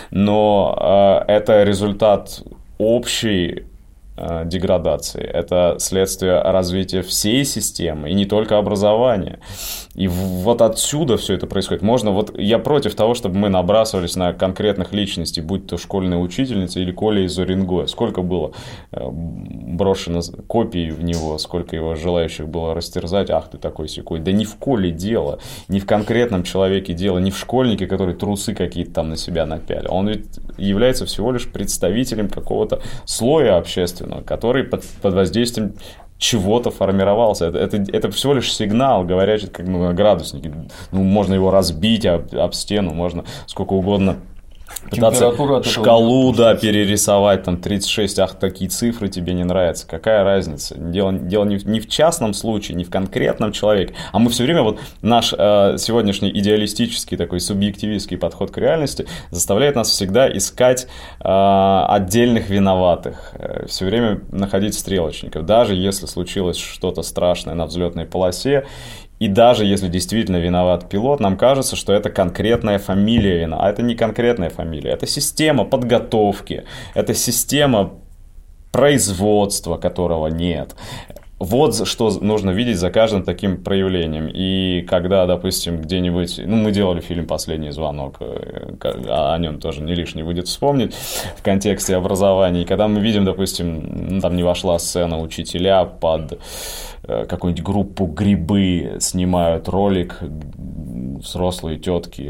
Но это результат общей деградации. Это следствие развития всей системы, и не только образования. И вот отсюда все это происходит. Я против того, чтобы мы набрасывались на конкретных личностей, будь то школьная учительница или Коля из Уренгоя. Сколько было брошено копий в него, сколько его желающих было растерзать, ах ты такой-сякой. Да не в Коле дело, не в конкретном человеке дело, не в школьнике, который трусы какие-то там на себя напялил. Он ведь является всего лишь представителем какого-то слоя общественного, который под воздействием чего-то формировался. Это всего лишь сигнал, говорящий как на градуснике. Можно его разбить об стену, можно сколько угодно пытаться шкалу перерисовать, там 36, ах, такие цифры тебе не нравятся. Какая разница? Дело не в частном случае, не в конкретном человеке, а мы все время, наш сегодняшний идеалистический такой субъективистский подход к реальности заставляет нас всегда искать отдельных виноватых, все время находить стрелочников, даже если случилось что-то страшное на взлетной полосе. И даже если действительно виноват пилот, нам кажется, что это конкретная фамилия вина. А это не конкретная фамилия. Это система подготовки, это система производства, которого нет. Вот что нужно видеть за каждым таким проявлением. И когда, допустим, где-нибудь... мы делали фильм «Последний звонок», о нем тоже не лишне будет вспомнить в контексте образования. И когда мы видим, допустим, там не вошла сцена, учителя под какую-нибудь группу «Грибы» снимают ролик, взрослые тетки,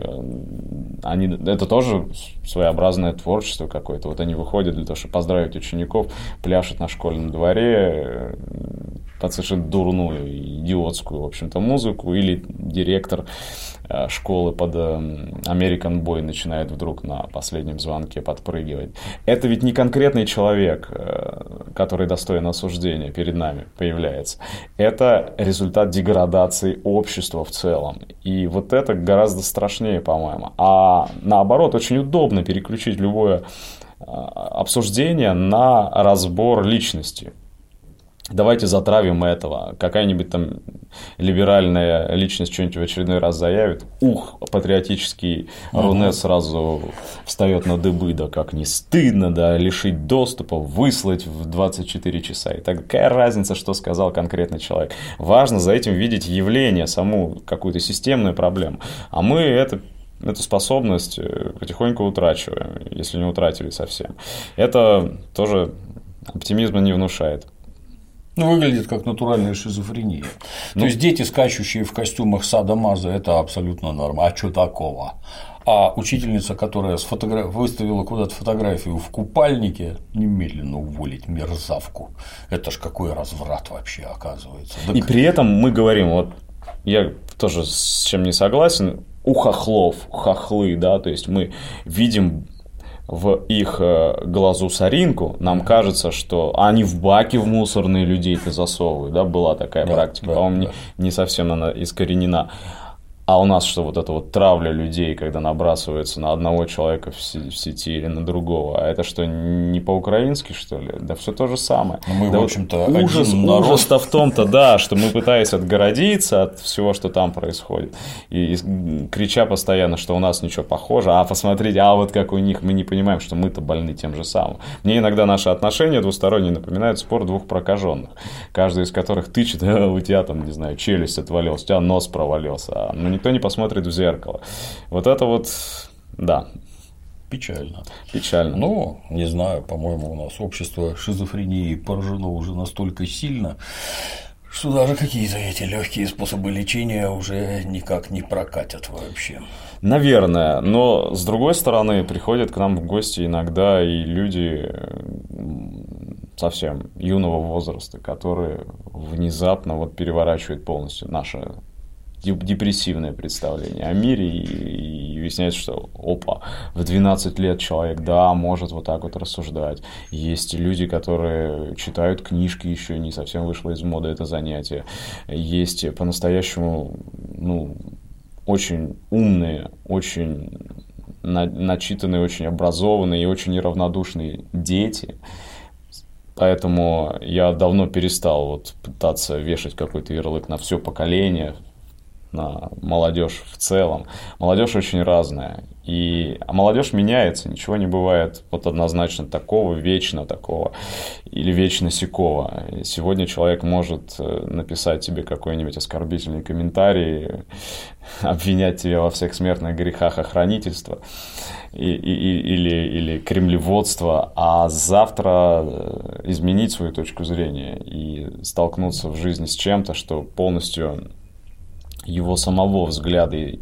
это тоже своеобразное творчество какое-то. Вот они выходят для того, чтобы поздравить учеников, пляшут на школьном дворе под совершенно дурную, идиотскую, в общем-то, музыку, или директор школы под American Boy начинает вдруг на последнем звонке подпрыгивать. Это ведь не конкретный человек, который достоин осуждения, перед нами появляется. Это результат деградации общества в целом. И вот это гораздо страшнее, по-моему. А наоборот, очень удобно переключить любое обсуждение на разбор личности. Давайте затравим этого. Какая-нибудь там либеральная личность что-нибудь в очередной раз заявит. Патриотический Рунет сразу встает на дыбы. Да как не стыдно, да, лишить доступа, выслать в 24 часа. И такая разница, что сказал конкретный человек. Важно за этим видеть явление, саму какую-то системную проблему. А мы эту способность потихоньку утрачиваем, если не утратили совсем. Это тоже оптимизма не внушает. Выглядит как натуральная шизофрения. То есть дети, скачущие в костюмах садо-мазо, это абсолютно норма. А что такого? А учительница, которая выставила куда-то фотографию в купальнике, немедленно уволить мерзавку. Это ж какой разврат вообще оказывается. И при этом мы говорим, вот я тоже с чем не согласен, у хохлов, хохлы, да, то есть мы видим в их глазу соринку, нам кажется, что они в баки в мусорные людей-то засовывают, да, была такая практика, по-моему, не совсем она искоренена. А у нас что, вот эта вот травля людей, когда набрасывается на одного человека в сети или на другого, а это что, не по-украински, что ли? Да все то же самое. Мы, да в общем-то, ужас-то в том-то, да, что мы, пытаясь отгородиться от всего, что там происходит, и крича постоянно, что у нас ничего похоже, а посмотрите, а вот как у них, мы не понимаем, что мы-то больны тем же самым. Мне иногда наши отношения двусторонние напоминают спор двух прокаженных, каждый из которых тычет, у тебя там, не знаю, челюсть отвалилась, у тебя нос провалился, никто не посмотрит в зеркало. Вот это вот, да. Печально. Печально. Ну, не знаю, по-моему, у нас общество шизофрении поражено уже настолько сильно, что даже какие-то эти легкие способы лечения уже никак не прокатят вообще. Наверное, но с другой стороны, приходят к нам в гости иногда и люди совсем юного возраста, которые внезапно вот переворачивают полностью наше депрессивное представление о мире и выясняется, что опа, в 12 лет человек, да, может вот так вот рассуждать. Есть люди, которые читают книжки, еще не совсем вышло из моды это занятие. Есть по-настоящему, очень умные, очень начитанные, очень образованные и очень неравнодушные дети. Поэтому я давно перестал вот пытаться вешать какой-то ярлык на все поколение, на молодежь в целом. Молодежь очень разная. А молодежь меняется, ничего не бывает вот однозначно такого, вечно такого или вечно сякого. Сегодня человек может написать тебе какой-нибудь оскорбительный комментарий, обвинять тебя во всех смертных грехах охранительства или кремлеводства, а завтра изменить свою точку зрения и столкнуться в жизни с чем-то, что полностью его самого взгляды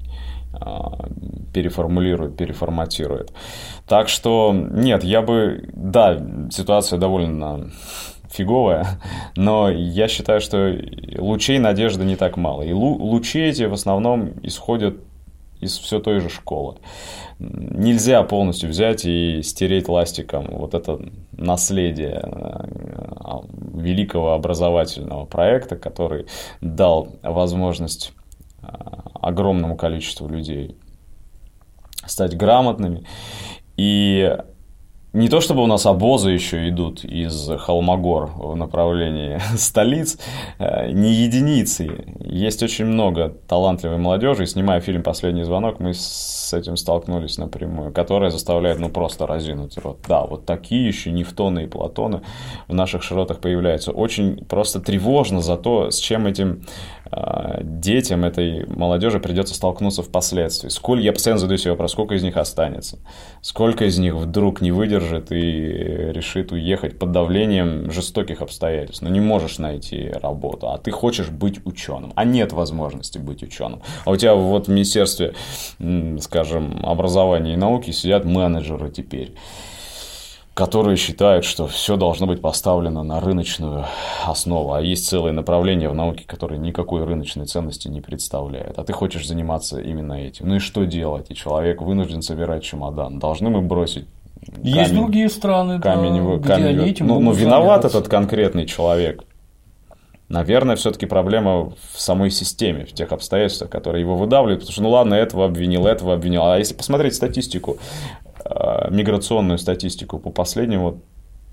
переформатирует. Так что, нет, ситуация довольно фиговая, но я считаю, что лучей надежды не так мало. И лучи эти в основном исходят из все той же школы. Нельзя полностью взять и стереть ластиком вот это наследие великого образовательного проекта, который дал возможность огромному количеству людей стать грамотными. И Не то чтобы у нас обозы еще идут из Холмогор в направлении столиц, не единицы. Есть очень много талантливой молодежи. И снимая фильм «Последний звонок», мы с этим столкнулись напрямую, которая заставляет просто разинуть рот. Да, вот такие еще Нефтоны и Платоны в наших широтах появляются. Очень просто тревожно за то, с чем этим детям, этой молодежи придется столкнуться впоследствии. Я постоянно задаю себе вопрос, сколько из них останется, сколько из них вдруг не выдержит и решит уехать под давлением жестоких обстоятельств. Не можешь найти работу, а ты хочешь быть ученым, а нет возможности быть ученым. А у тебя в Министерстве, скажем, образования и науки сидят менеджеры теперь, которые считают, что все должно быть поставлено на рыночную основу, а есть целые направления в науке, которые никакой рыночной ценности не представляют, а ты хочешь заниматься именно этим. И что делать? И человек вынужден собирать чемодан. Должны мы бросить камень, есть другие страны, где они этим могут виноват заняться. этот конкретный человек. Наверное, все-таки проблема в самой системе, в тех обстоятельствах, которые его выдавливают, потому что, ладно, этого обвинил. А если посмотреть статистику, миграционную статистику по последним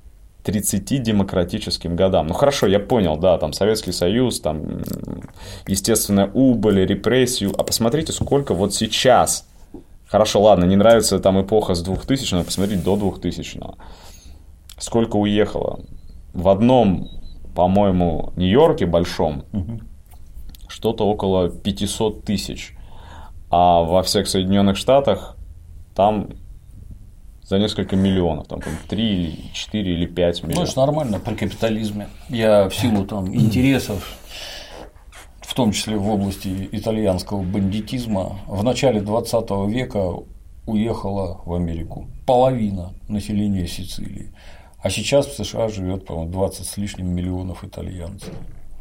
30 демократическим годам. Хорошо, я понял, да, там Советский Союз, там естественная убыль, репрессию. А посмотрите, сколько сейчас. Хорошо, ладно, не нравится там эпоха с 2000-го, посмотрите до 2000-го. Сколько уехало. В одном, по-моему, Нью-Йорке большом что-то около 500 тысяч. А во всех Соединенных Штатах там за несколько миллионов, там 3 или 4 или 5 миллионов. Ну, это нормально при капитализме. Я в силу интересов, в том числе в области итальянского бандитизма, в начале 20 века уехала в Америку половина населения Сицилии. А сейчас в США живет, по-моему, 20 с лишним миллионов итальянцев.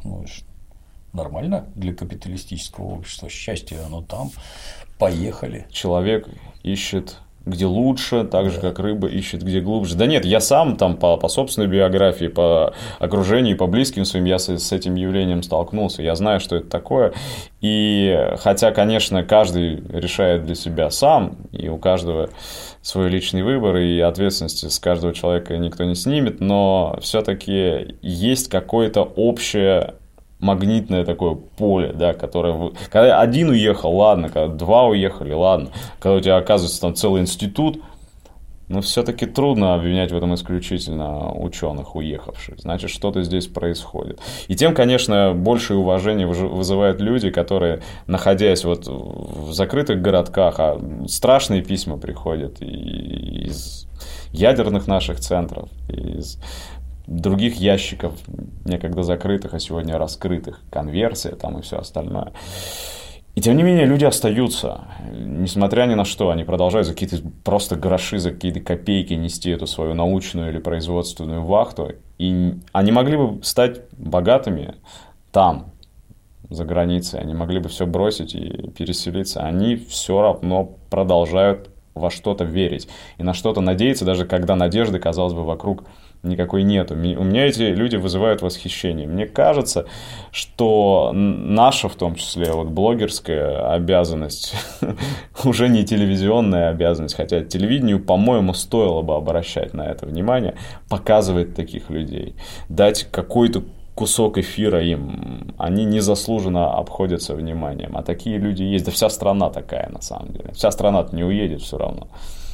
Нормально для капиталистического общества. Счастье, оно там. Поехали. Человек ищет где лучше, так же, как рыба ищет где глубже. Да нет, я сам там по собственной биографии, по окружению, по близким своим, я с этим явлением столкнулся. Я знаю, что это такое. И хотя, конечно, каждый решает для себя сам, и у каждого свой личный выбор, и ответственности с каждого человека никто не снимет, но все-таки есть какое-то общее магнитное такое поле, да, которое... Когда один уехал, ладно, когда два уехали, ладно. Когда у тебя оказывается там целый институт, но все-таки трудно обвинять в этом исключительно ученых, уехавших. Значит, что-то здесь происходит. И тем, конечно, большее уважение вызывают люди, которые, находясь в закрытых городках, а страшные письма приходят из ядерных наших центров, из других ящиков, некогда закрытых, а сегодня раскрытых, конверсия там и все остальное. И тем не менее люди остаются, несмотря ни на что, они продолжают за какие-то просто гроши, за какие-то копейки нести эту свою научную или производственную вахту. И они могли бы стать богатыми там, за границей, они могли бы все бросить и переселиться. Они все равно продолжают во что-то верить и на что-то надеяться, даже когда надежды, казалось бы, вокруг никакой нету. У меня эти люди вызывают восхищение. Мне кажется, что наша, в том числе, блогерская обязанность, уже не телевизионная обязанность, хотя телевидению, по-моему, стоило бы обращать на это внимание, показывать таких людей, дать какой-то кусок эфира им, они незаслуженно обходятся вниманием. А такие люди есть. Да вся страна такая, на самом деле. Вся страна-то не уедет все равно.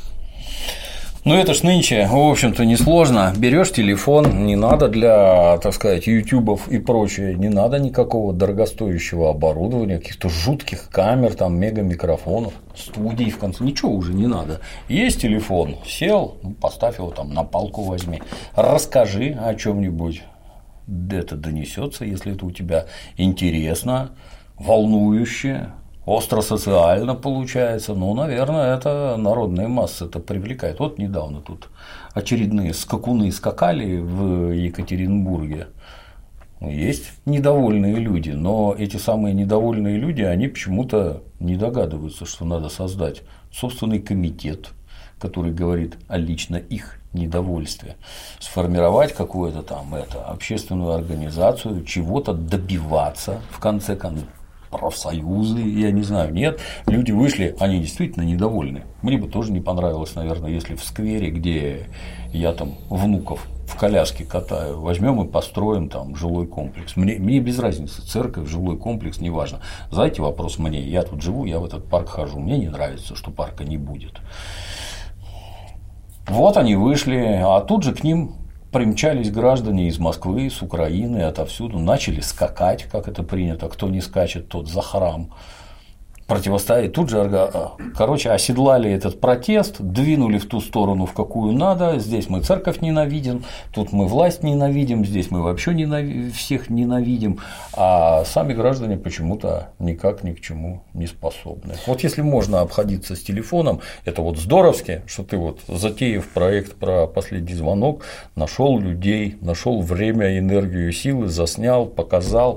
Это ж нынче, в общем-то, несложно. Берешь телефон, не надо для, так сказать, ютубов и прочее, не надо никакого дорогостоящего оборудования, каких-то жутких камер, там, мега-микрофонов, студий, в конце, ничего уже не надо. Есть телефон, сел, поставь его там на палку возьми, расскажи о чем-нибудь. Это донесется, если это у тебя интересно, волнующе, остро-социально получается. Наверное, это народные массы это привлекает. Недавно тут очередные скакуны скакали в Екатеринбурге. Есть недовольные люди, но эти самые недовольные люди, они почему-то не догадываются, что надо создать собственный комитет, который говорит о лично их недовольстве, сформировать какую-то там общественную организацию, чего-то добиваться в конце концов. профсоюзы, я не знаю, нет. Люди вышли, они действительно недовольны. Мне бы тоже не понравилось, наверное, если в сквере, где я там внуков в коляске катаю, возьмем и построим там жилой комплекс. Мне без разницы, церковь, жилой комплекс, неважно. Задайте вопрос мне, я тут живу, я в этот парк хожу, мне не нравится, что парка не будет. Вот они вышли, а тут же к ним примчались граждане из Москвы, с Украины, отовсюду, начали скакать, как это принято, кто не скачет, тот за храм. Противостоять тут же, оседлали этот протест, двинули в ту сторону, в какую надо. Здесь мы церковь ненавидим, тут мы власть ненавидим, здесь мы вообще всех ненавидим, а сами граждане почему-то никак ни к чему не способны. Вот если можно обходиться с телефоном, это вот здоровски, что ты вот, затеяв проект про последний звонок, нашел людей, нашел время, энергию, силы, заснял, показал.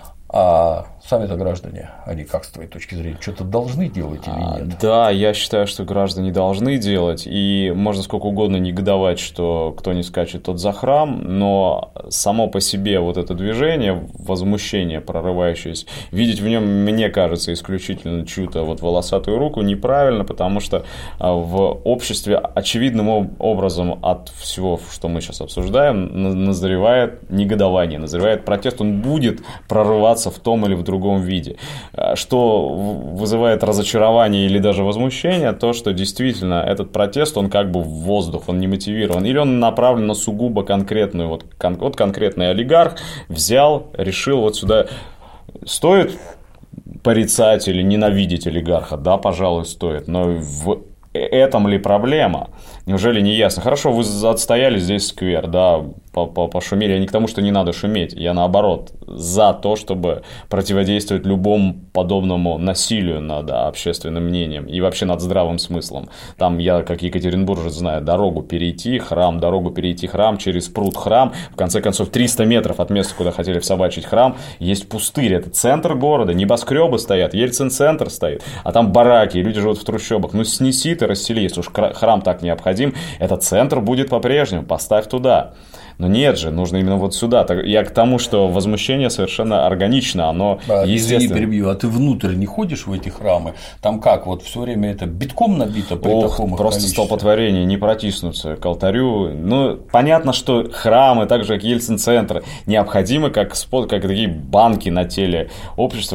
А сами-то граждане, они как, с твоей точки зрения, что-то должны делать или нет? Да, я считаю, что граждане должны делать, и можно сколько угодно негодовать, что кто не скачет, тот за храм, но само по себе вот это движение, возмущение прорывающееся, видеть в нем, мне кажется, исключительно чью-то вот волосатую руку неправильно, потому что в обществе очевидным образом от всего, что мы сейчас обсуждаем, назревает негодование, назревает протест, он будет прорываться в том или в другом виде. Что вызывает разочарование или даже возмущение, то, что действительно этот протест, он как бы в воздух, он не мотивирован, или он направлен на сугубо конкретную, вот конкретный олигарх взял, решил вот сюда, стоит порицать или ненавидеть олигарха, да, пожалуй, стоит, но в этом ли проблема? Неужели не ясно? Хорошо, вы отстояли здесь сквер, да, пошумели. Я не к тому, что не надо шуметь. Я, наоборот, за то, чтобы противодействовать любому подобному насилию над общественным мнением и вообще над здравым смыслом. Там я, как екатеринбуржец, знаю, дорогу перейти храм, через пруд храм. В конце концов, 300 метров от места, куда хотели всобачить храм, есть пустырь. Это центр города, небоскребы стоят, Ельцин-центр стоит, а там бараки, люди живут в трущобах. Ну, снеси ты, рассели, если уж храм так необходим, этот центр будет по-прежнему, поставь туда. Но нет же, нужно именно вот сюда. Я к тому, что возмущение совершенно органично, оно естественно. Перебью, а ты внутрь не ходишь в эти храмы? Там как, вот все время это битком набито при таком просто столпотворение, не протиснуться к алтарю. Ну, понятно, что храмы, так же как Ельцин-центр, необходимы как такие банки на теле общества,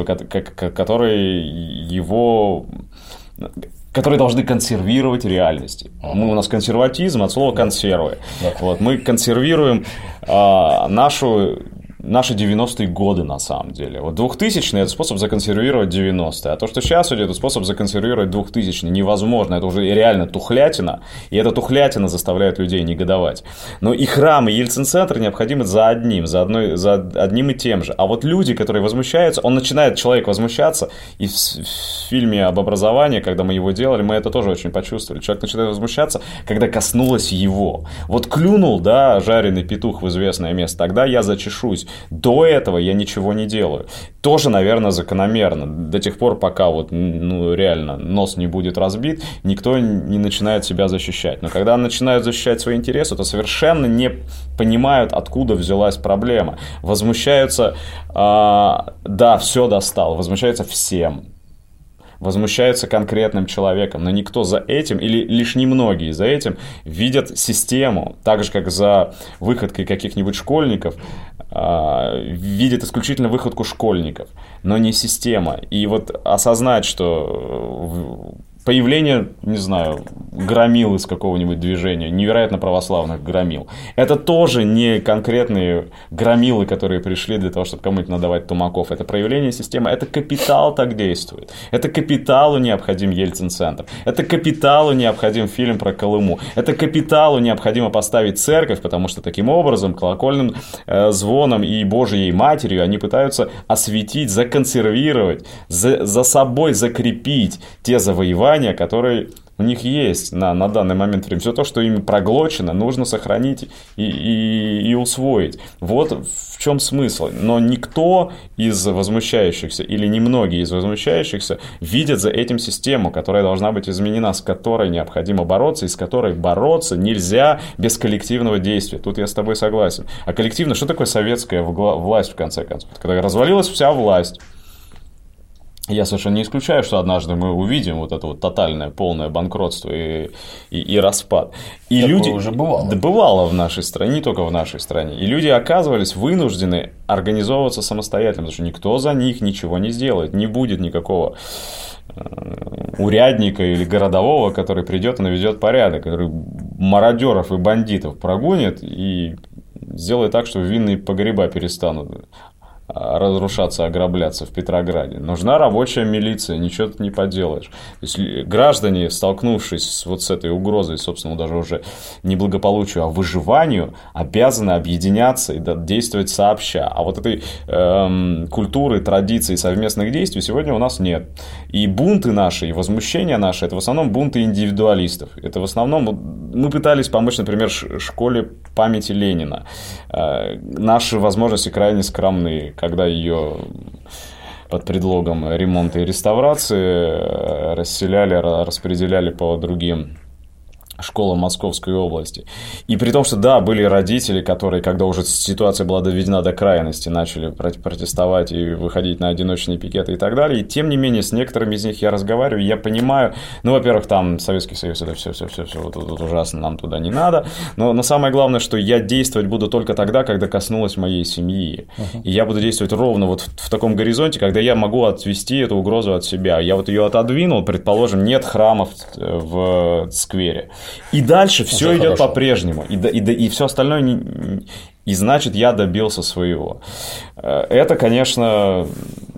которые должны консервировать реальность. У нас консерватизм от слова консервы. Вот, мы консервируем наши 90-е годы, на самом деле. Вот 2000-е – это способ законсервировать 90-е, а то, что сейчас идет, это способ законсервировать 2000-е. Невозможно, это уже реально тухлятина, и эта тухлятина заставляет людей негодовать. Но и храм, и Ельцин-центр необходимы за одним и тем же. А вот люди, которые возмущаются, человек возмущаться, и в фильме об образовании, когда мы его делали, мы это тоже очень почувствовали. Человек начинает возмущаться, когда коснулось его. Вот клюнул, да, жареный петух в известное место, тогда я зачешусь. До этого я ничего не делаю. Тоже, наверное, закономерно. До тех пор, пока реально нос не будет разбит, никто не начинает себя защищать. Но когда начинают защищать свои интересы, то совершенно не понимают, откуда взялась проблема. Возмущаются, да, все достал, возмущаются всем. Возмущаются конкретным человеком, но никто за этим, или лишь немногие за этим, видят систему, так же, как за выходкой каких-нибудь школьников, видят исключительно выходку школьников, но не система. И вот осознать, что появление, не знаю, громил из какого-нибудь движения, невероятно православных громил, это тоже не конкретные громилы, которые пришли для того, чтобы кому-нибудь надавать тумаков. Это проявление системы, это капитал так действует. Это капиталу необходим Ельцин-центр. Это капиталу необходим фильм про Колыму. Это капиталу необходимо поставить церковь, потому что таким образом колокольным звоном и Божьей Матерью они пытаются осветить, законсервировать, за собой закрепить те завоевания, которые у них есть на данный момент времени. Все то, что ими проглочено, нужно сохранить и усвоить. Вот в чем смысл. Но никто из возмущающихся или немногие из возмущающихся видят за этим систему, которая должна быть изменена, с которой необходимо бороться, и с которой бороться нельзя без коллективного действия. Тут я с тобой согласен. А коллективно, что такое советская власть, в конце концов? Когда развалилась вся власть, Я совершенно не исключаю, что однажды мы увидим вот это вот тотальное, полное банкротство и распад. И такое люди... уже бывало. Да, бывало в нашей стране, не только в нашей стране. И люди оказывались вынуждены организовываться самостоятельно, потому что никто за них ничего не сделает. Не будет никакого урядника или городового, который придет и наведет порядок, который мародеров и бандитов прогонит и сделает так, что винные погреба перестанут разрушаться, ограбляться в Петрограде. Нужна рабочая милиция, ничего тут не поделаешь. То есть граждане, столкнувшись вот с этой угрозой, собственно, даже уже не благополучию, а выживанию, обязаны объединяться и действовать сообща. А вот этой культуры, традиции совместных действий сегодня у нас нет. И бунты наши, и возмущения наши, это в основном бунты индивидуалистов. Это в основном мы пытались помочь, например, школе памяти Ленина. Наши возможности крайне скромные. Когда ее под предлогом ремонта и реставрации расселяли, распределяли по другим школам Московской области. И при том, что да, были родители, которые, когда уже ситуация была доведена до крайности, начали протестовать и выходить на одиночные пикеты и так далее. И тем не менее, с некоторыми из них я разговариваю, я понимаю, ну, во-первых, там Советский Союз, это все вот ужасно, нам туда не надо. Но самое главное, что я действовать буду только тогда, когда коснулось моей семьи. И я буду действовать ровно вот в таком горизонте, когда я могу отвести эту угрозу от себя. Я вот ее отодвинул, предположим, нет храмов в сквере. И дальше все идет по-прежнему. И все остальное и значит, я добился своего. Это, конечно,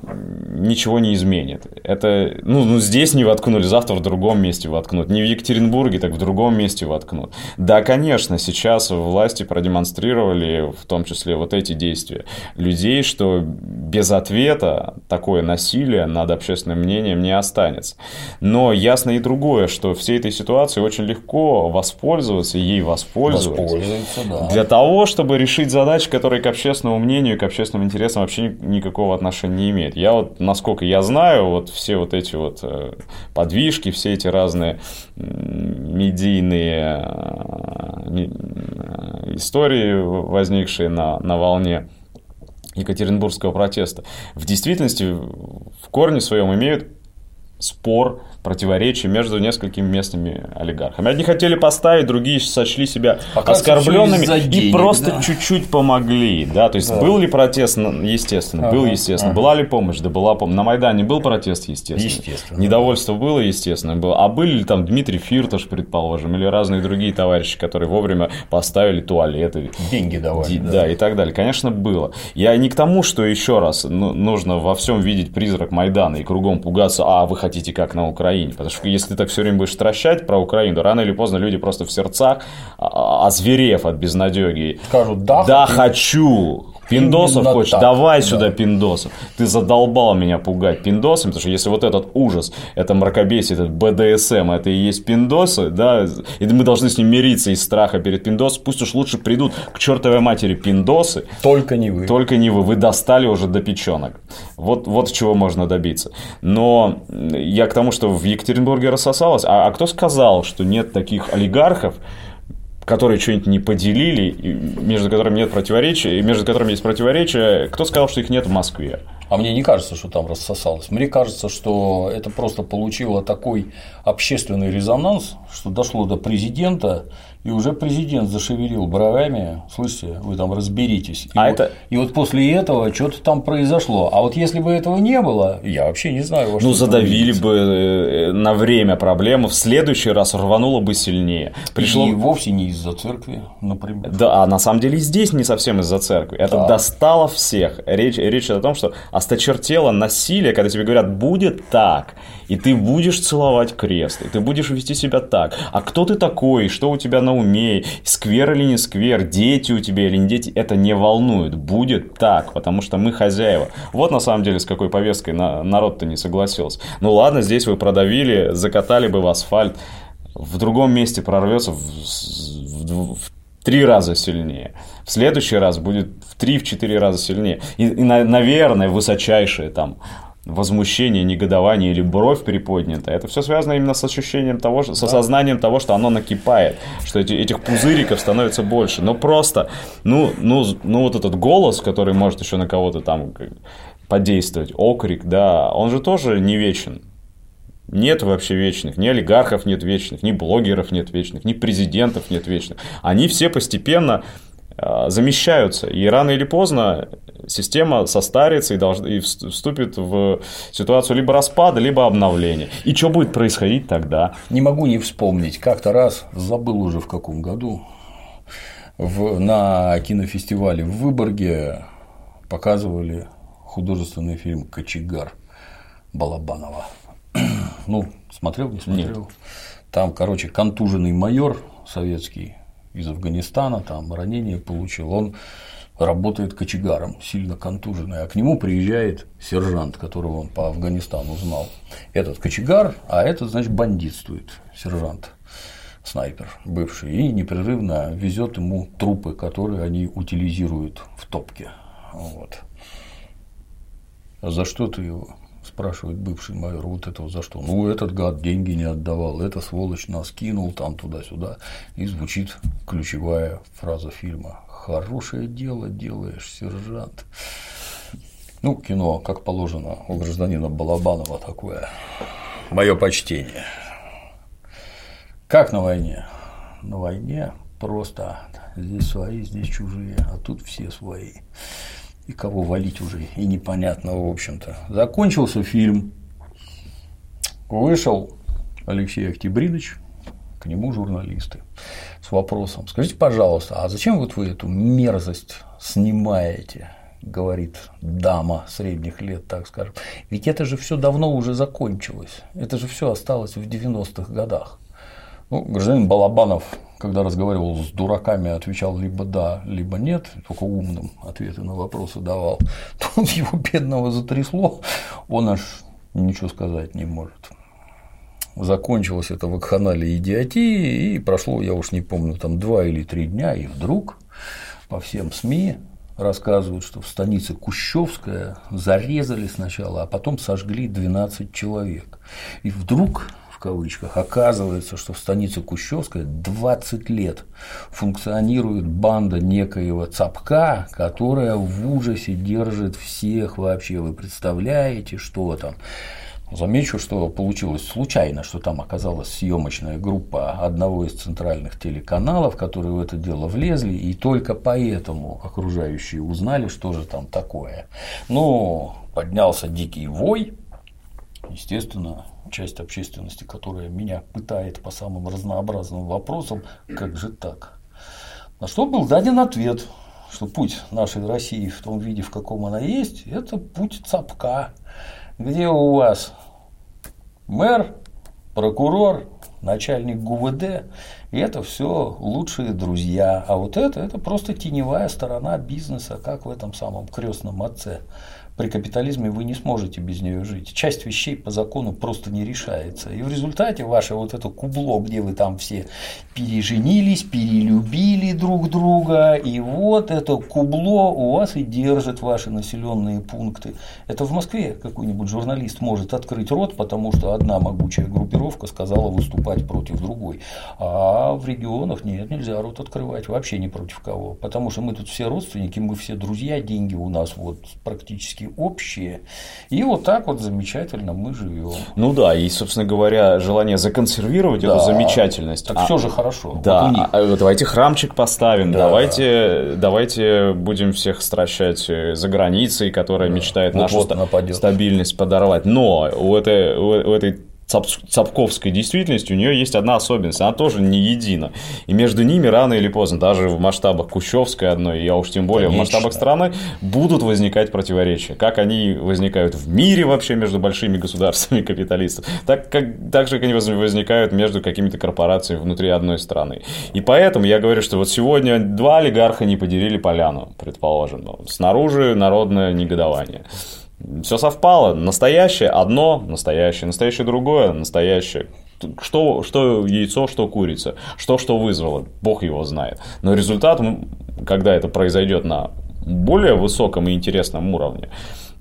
ничего не изменит. Это, здесь не воткнули, завтра в другом месте воткнут. Не в Екатеринбурге, так в другом месте воткнут. Да, конечно, сейчас власти продемонстрировали, в том числе вот эти действия людей, что без ответа такое насилие над общественным мнением не останется. Но ясно и другое, что всей этой ситуации очень легко воспользоваться, ей воспользоваться да. Для того, чтобы решить задачи, которые к общественному мнению и к общественным интересам вообще никакого отношения не имеют. Я вот, насколько я знаю, вот все вот эти вот подвижки, все эти разные медийные истории, возникшие на волне Екатеринбургского протеста, в действительности в корне своем имеют спор, противоречие между несколькими местными олигархами. Одни хотели поставить, другие сочли себя оскорбленными и просто чуть-чуть помогли. Да? То есть был ли протест? Естественно, был, естественно. Была ли помощь? Да, была помощь. На Майдане был протест? Естественно. Недовольство было? Естественно. Было. А были ли там Дмитрий Фирташ, предположим, или разные другие товарищи, которые вовремя поставили туалеты? Деньги давали. Да, и так далее. Конечно, было. Я не к тому, что еще раз нужно во всем видеть призрак Майдана и кругом пугаться, а вы хотите как на Украине. Потому что если ты так все время будешь трощать про Украину, рано или поздно люди просто в сердцах, озверев от безнадёги, скажут, хочу. Пиндосов хочешь? Давай сюда пиндосов. Ты задолбал меня пугать пиндосами, потому что если вот этот ужас, это мракобесие, этот БДСМ, это и есть пиндосы, да, и мы должны с ним мириться из страха перед пиндосом, пусть уж лучше придут к чертовой матери пиндосы. Только не вы. Вы достали уже до печенок. Вот чего можно добиться. Но я к тому, что в Екатеринбурге рассосалось, а кто сказал, что нет таких олигархов, которые что-нибудь не поделили, между которыми нет противоречия, и между которыми есть противоречия, кто сказал, что их нет в Москве? А мне не кажется, что там рассосалось. Мне кажется, что это просто получило такой общественный резонанс, что дошло до президента, и уже президент зашевелил бровями. Слышите, вы там разберитесь. И вот после этого что-то там произошло. А вот если бы этого не было, я вообще не знаю, во что. Задавили бы на время проблему, в следующий раз рвануло бы сильнее. И вовсе не из-за церкви, например. Да, а на самом деле здесь не совсем из-за церкви. Это достало всех. Речь идет о том, что осточертело насилие, когда тебе говорят, будет так, и ты будешь целовать крест, и ты будешь вести себя так. А кто ты такой, что у тебя на уме, сквер или не сквер, дети у тебя или не дети, это не волнует. Будет так, потому что мы хозяева. Вот на самом деле с какой повесткой народ-то не согласился. Ну ладно, здесь вы продавили, закатали бы в асфальт, в другом месте прорвется в 3 раза сильнее. В следующий раз будет в 3-4 раза сильнее. И, наверное, высочайшее там возмущение, негодование или бровь приподнята, это все связано именно с ощущением того, с осознанием того, что оно накипает, что этих пузыриков становится больше. Но просто, вот этот голос, который может еще на кого-то там подействовать. Окрик, да, он же тоже не вечен. Нет вообще вечных, ни олигархов нет вечных, ни блогеров нет вечных, ни президентов нет вечных. Они все постепенно замещаются, и рано или поздно система состарится и вступит в ситуацию либо распада, либо обновления. И что будет происходить тогда? Не могу не вспомнить. Как-то раз, забыл уже в каком году, на кинофестивале в Выборге показывали художественный фильм «Кочегар» Балабанова. Ну, смотрел, не смотрел? Нет. Там, короче, контуженный майор советский из Афганистана, там ранение получил, он работает кочегаром, сильно контуженный, а к нему приезжает сержант, которого он по Афганистану знал. Этот кочегар, а этот, значит, бандитствует, сержант, снайпер бывший, и непрерывно везет ему трупы, которые они утилизируют в топке. Вот. А за что ты его? Спрашивает бывший майор, вот этого за что? Ну, этот гад деньги не отдавал, эта сволочь нас кинул там туда-сюда. И звучит ключевая фраза фильма: «Хорошее дело делаешь, сержант». Ну, кино, как положено, у гражданина Балабанова такое. Мое почтение. Как на войне? На войне просто здесь свои, здесь чужие, а тут все свои. И кого валить уже и непонятно, в общем-то. Закончился фильм, вышел Алексей Октябринович, к нему журналисты с вопросом: скажите, пожалуйста, а зачем вот вы эту мерзость снимаете? Говорит дама средних лет, так скажем. Ведь это же все давно уже закончилось, это же все осталось в 90-х годах. Ну, гражданин Балабанов, когда разговаривал с дураками, отвечал либо да, либо нет, только умным ответы на вопросы давал. Тут его бедного затрясло, он аж ничего сказать не может. Закончилось это вакханалия идиотии, и прошло, я уж не помню, там 2 или 3 дня, и вдруг по всем СМИ рассказывают, что в станице Кущевская зарезали сначала, а потом сожгли 12 человек. И вдруг, в кавычках, оказывается, что в станице Кущевская 20 лет функционирует банда некоего Цапка, которая в ужасе держит всех вообще. Вы представляете, что там? Замечу, что получилось случайно, что там оказалась съемочная группа одного из центральных телеканалов, которые в это дело влезли, и только поэтому окружающие узнали, что же там такое. Ну, поднялся дикий вой, естественно, часть общественности, которая меня пытает по самым разнообразным вопросам: как же так? На что был даден ответ, что путь нашей России в том виде, в каком она есть, это путь Цапка, где у вас мэр, прокурор, начальник ГУВД, и это все лучшие друзья, а вот это просто теневая сторона бизнеса, как в этом самом «Крестном отце». При капитализме вы не сможете без нее жить. Часть вещей по закону просто не решается. И в результате ваше вот это кубло, где вы там все переженились, перелюбили друг друга, и вот это кубло у вас и держит ваши населенные пункты. Это в Москве какой-нибудь журналист может открыть рот, потому что одна могучая группировка сказала выступать против другой. А в регионах нет, нельзя рот открывать вообще ни против кого. Потому что мы тут все родственники, мы все друзья, деньги у нас вот практически общие, и вот так вот замечательно мы живем. Ну да, и, собственно говоря, желание законсервировать эту замечательность. Так все же хорошо. Да, вот давайте храмчик поставим, да. давайте будем всех стращать за границей, которая мечтает нашу стабильность подорвать. Но у этой цапковской действительности у нее есть одна особенность, она тоже не едина. И между ними рано или поздно, даже в масштабах Кущевской одной, я уж тем более в масштабах страны, будут возникать противоречия. Как они возникают в мире вообще между большими государствами капиталистов, так же, как они возникают между какими-то корпорациями внутри одной страны. И поэтому я говорю, что вот сегодня 2 олигарха не поделили поляну, предположим. Снаружи народное негодование. Все совпало. Настоящее одно, настоящее другое, настоящее. Что яйцо, что курица, что вызвало, бог его знает. Но результат, когда это произойдет на более высоком и интересном уровне,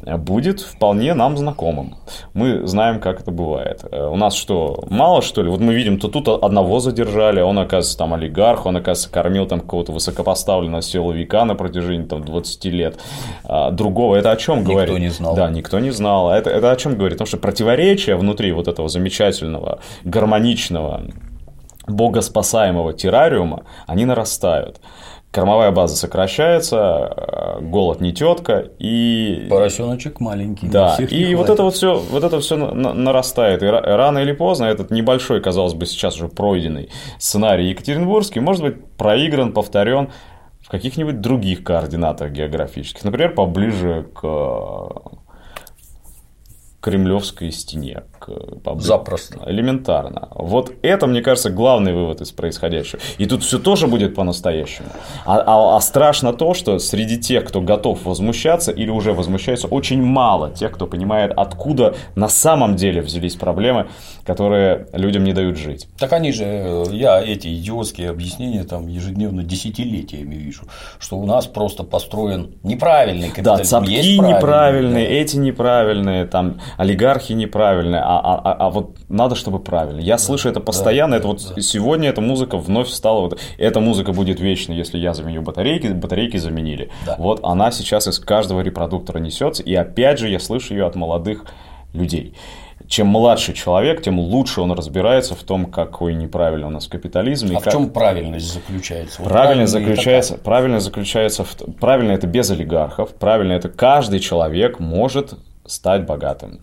будет вполне нам знакомым. Мы знаем, как это бывает. У нас что, мало что ли? Вот мы видим, то тут одного задержали, он, оказывается, там олигарх, он, оказывается, кормил там какого-то высокопоставленного силовика на протяжении там 20 лет. Другого, это о чем говорит? Никто не знал. Да, никто не знал. Это о чем говорит? Потому что противоречия внутри вот этого замечательного, гармоничного, богоспасаемого террариума, они нарастают. Кормовая база сокращается, голод не тетка, и... Поросеночек маленький. Да, и вот это все нарастает. И рано или поздно этот небольшой, казалось бы, сейчас уже пройденный сценарий екатеринбургский может быть проигран, повторен в каких-нибудь других координатах географических. Например, поближе к Кремлевской стене. Запросто. Элементарно. Вот это, мне кажется, главный вывод из происходящего. И тут все тоже будет по-настоящему. А страшно то, что среди тех, кто готов возмущаться или уже возмущается, очень мало тех, кто понимает, откуда на самом деле взялись проблемы, которые людям не дают жить. Так они же, я эти идиотские объяснения там ежедневно десятилетиями вижу, что у нас просто построен неправильный капитализм. Да, цапки неправильные, эти неправильные, там олигархи неправильные, а вот надо, чтобы правильно. Я слышу это постоянно, это вот сегодня эта музыка вновь стала, вот эта музыка будет вечной, если я заменю батарейки заменили. Да. Вот она сейчас из каждого репродуктора несется, и опять же я слышу ее от молодых людей. Чем младше человек, тем лучше он разбирается в том, какой неправильный у нас капитализм. А в чем правильность заключается? Правильно заключается правильно это без олигархов, правильно это каждый человек может стать богатым.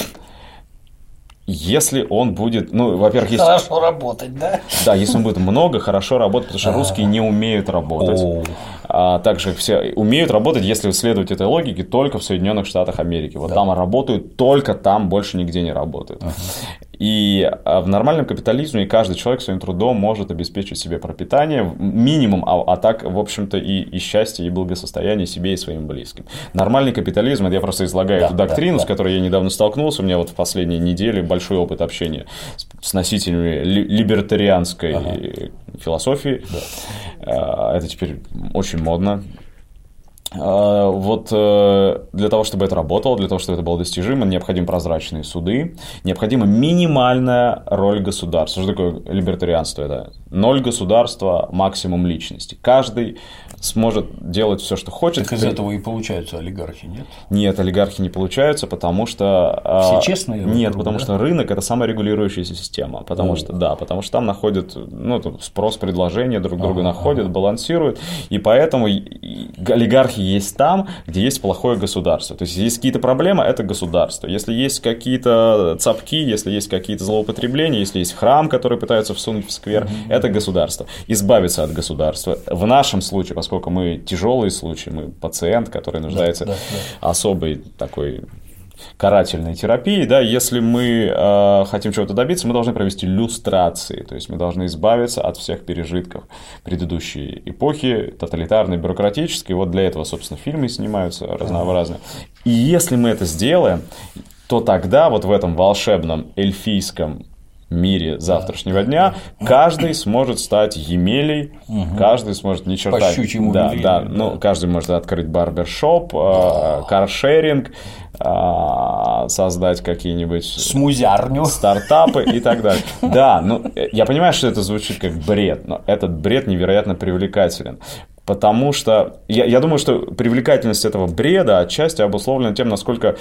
Если он будет, во-первых, хорошо работать, да? Да, если он будет много хорошо работать, потому что русские не умеют работать. Также все умеют работать, если следовать этой логике, только в Соединенных Штатах Америки. Вот там работают, только там, больше нигде не работают. И в нормальном капитализме каждый человек своим трудом может обеспечить себе пропитание, минимум, а так, в общем-то, и счастье, и благосостояние себе и своим близким. Нормальный капитализм, это я просто излагаю эту доктрину, с которой я недавно столкнулся, у меня вот в последние недели большой опыт общения с носителями либертарианской философии. Это теперь очень модно. Вот для того, чтобы это работало, для того, чтобы это было достижимо, необходимы прозрачные суды, необходима минимальная роль государства. Что такое либертарианство? Это 0 государства, максимум личности. Каждый сможет делать все, что хочет. Так из этого и получаются олигархи, нет? Нет, олигархи не получаются, потому что... Все честные? Нет, потому что рынок – это саморегулирующаяся система. Потому что там находят спрос, предложение, друг друга находят, балансируют. И поэтому олигархи есть там, где есть плохое государство. То есть, есть какие-то проблемы – это государство. Если есть какие-то цапки, если есть какие-то злоупотребления, если есть храм, который пытаются всунуть в сквер, это государство. Избавиться от государства. В нашем случае, поскольку мы тяжелые случаи, мы пациент, который нуждается в особой такой карательной терапии, да, если мы хотим чего-то добиться, мы должны провести люстрации, то есть мы должны избавиться от всех пережитков предыдущей эпохи, тоталитарной, бюрократической, вот для этого, собственно, фильмы снимаются разнообразные. И если мы это сделаем, то тогда вот в этом волшебном эльфийском мире завтрашнего дня каждый сможет стать Емелей, каждый сможет ни черта... каждый может открыть барбершоп, каршеринг, создать какие-нибудь смузярню, стартапы и так далее. Да, я понимаю, что это звучит как бред, но этот бред невероятно привлекателен. Потому что я думаю, что привлекательность этого бреда отчасти обусловлена тем, насколько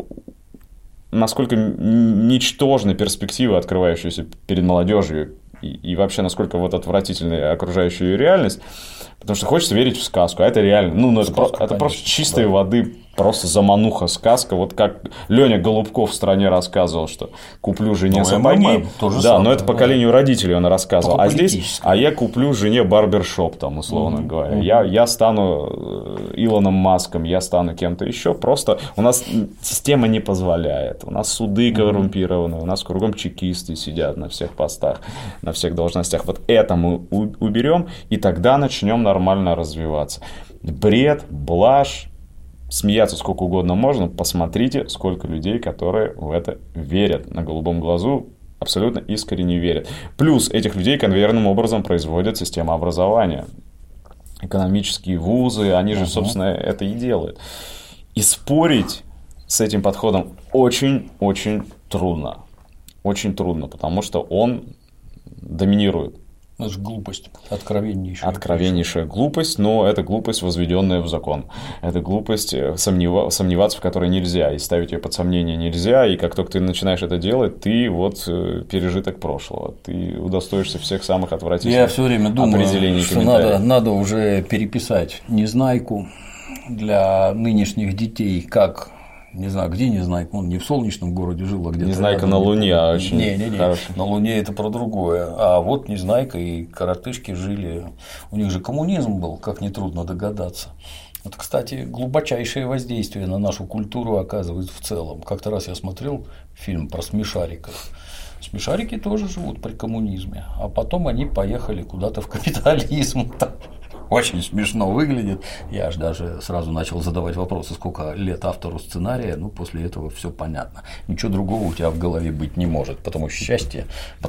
ничтожны перспективы, открывающиеся перед молодежью, и вообще насколько вот отвратительная окружающая ее реальность. Потому что хочется верить в сказку, а это реально, это просто чистой воды, просто замануха сказка. Вот как Леня Голубков в «Стране» рассказывал, что куплю жене сапоги. Но это поколению родителей он рассказывал. А я куплю жене барбершоп, там, условно говоря. Я стану Илоном Маском, я стану кем-то еще. Просто у нас система не позволяет. У нас суды коррумпированы, у нас кругом чекисты сидят на всех постах, на всех должностях. Вот это мы уберем, и тогда начнем нормально развиваться. Бред, блажь, смеяться сколько угодно можно, посмотрите, сколько людей, которые в это верят, на голубом глазу абсолютно искренне верят. Плюс этих людей конвейерным образом производят система образования. Экономические вузы, они же, собственно, это и делают. И спорить с этим подходом очень-очень трудно. Очень трудно, потому что он доминирует. Это же глупость, откровеннейшая. Откровеннейшая глупость, но это глупость, возведенная в закон. Это глупость, сомневаться в которой нельзя, и ставить ее под сомнение нельзя, и как только ты начинаешь это делать, ты вот пережиток прошлого, ты удостоишься всех самых отвратительных определений. Я все время думаю, что надо уже переписать «Незнайку» для нынешних детей, как... Не знаю, где Незнайка, он не в солнечном городе жил, а где-то Незнайка рядом. на Луне, а очень Не, хороший. на Луне это про другое. А вот Незнайка и коротышки жили, у них же коммунизм был, как нетрудно догадаться. Это, кстати, глубочайшее воздействие на нашу культуру оказывает в целом. Как-то раз я смотрел фильм про смешариков. Смешарики тоже живут при коммунизме, а потом они поехали куда-то в капитализм. Очень смешно выглядит. Я аж даже сразу начал задавать вопросы, сколько лет автору сценария, после этого все понятно. Ничего другого у тебя в голове быть не может, потому что счастье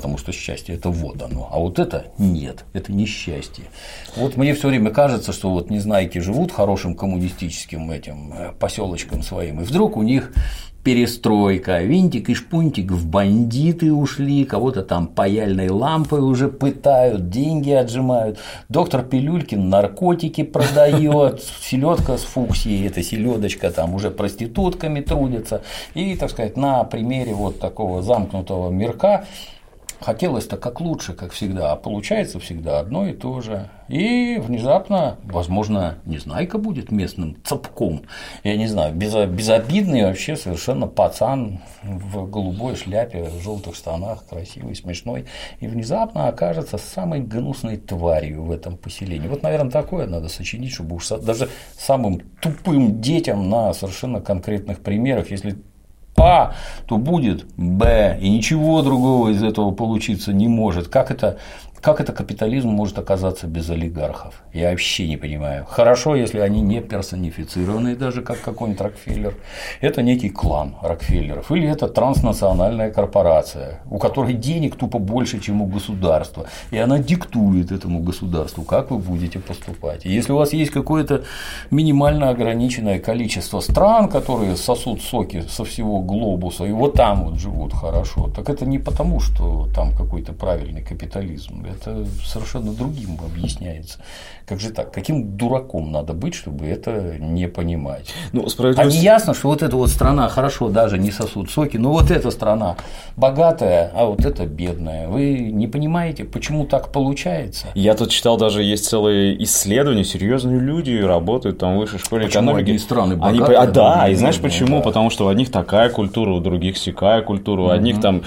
это вот оно, а вот это нет, это не счастье. Вот мне все время кажется, что вот Незнайки живут хорошим коммунистическим этим поселочком своим, и вдруг у них перестройка, винтик и шпунтик в бандиты ушли, кого-то там паяльной лампой уже пытают, деньги отжимают, доктор Пилюлькин наркотики продает, селедка с фуксией, эта селедочка там уже проститутками трудится, и, так сказать, на примере вот такого замкнутого мирка хотелось-то как лучше, как всегда, а получается всегда одно и то же. И внезапно, возможно, Незнайка будет местным цапком. Я не знаю, безобидный вообще совершенно пацан в голубой шляпе, в желтых штанах, красивый, смешной. И внезапно окажется самой гнусной тварью в этом поселении. Вот, наверное, такое надо сочинить, чтобы уж даже самым тупым детям на совершенно конкретных примерах, если А, то будет Б, и ничего другого из этого получиться не может. Как это капитализм может оказаться без олигархов? Я вообще не понимаю. Хорошо, если они не персонифицированные, даже как какой-нибудь Рокфеллер. Это некий клан Рокфеллеров. Или это транснациональная корпорация, у которой денег тупо больше, чем у государства. И она диктует этому государству, как вы будете поступать. И если у вас есть какое-то минимально ограниченное количество стран, которые сосут соки со всего глобуса, и вот там вот живут хорошо, так это не потому, что там какой-то правильный капитализм. Это совершенно другим объясняется. Как же так? Каким дураком надо быть, чтобы это не понимать? А не ясно, что вот эта вот страна хорошо даже не сосут соки, но вот эта страна богатая, а вот эта бедная. Вы не понимаете, почему так получается? Я тут читал, даже есть целые исследования, серьезные люди работают там в высшей школе экономики. Одни страны богатые, да, и знаешь почему? Да. Потому что у одних такая культура, у других сякая культура, у одних там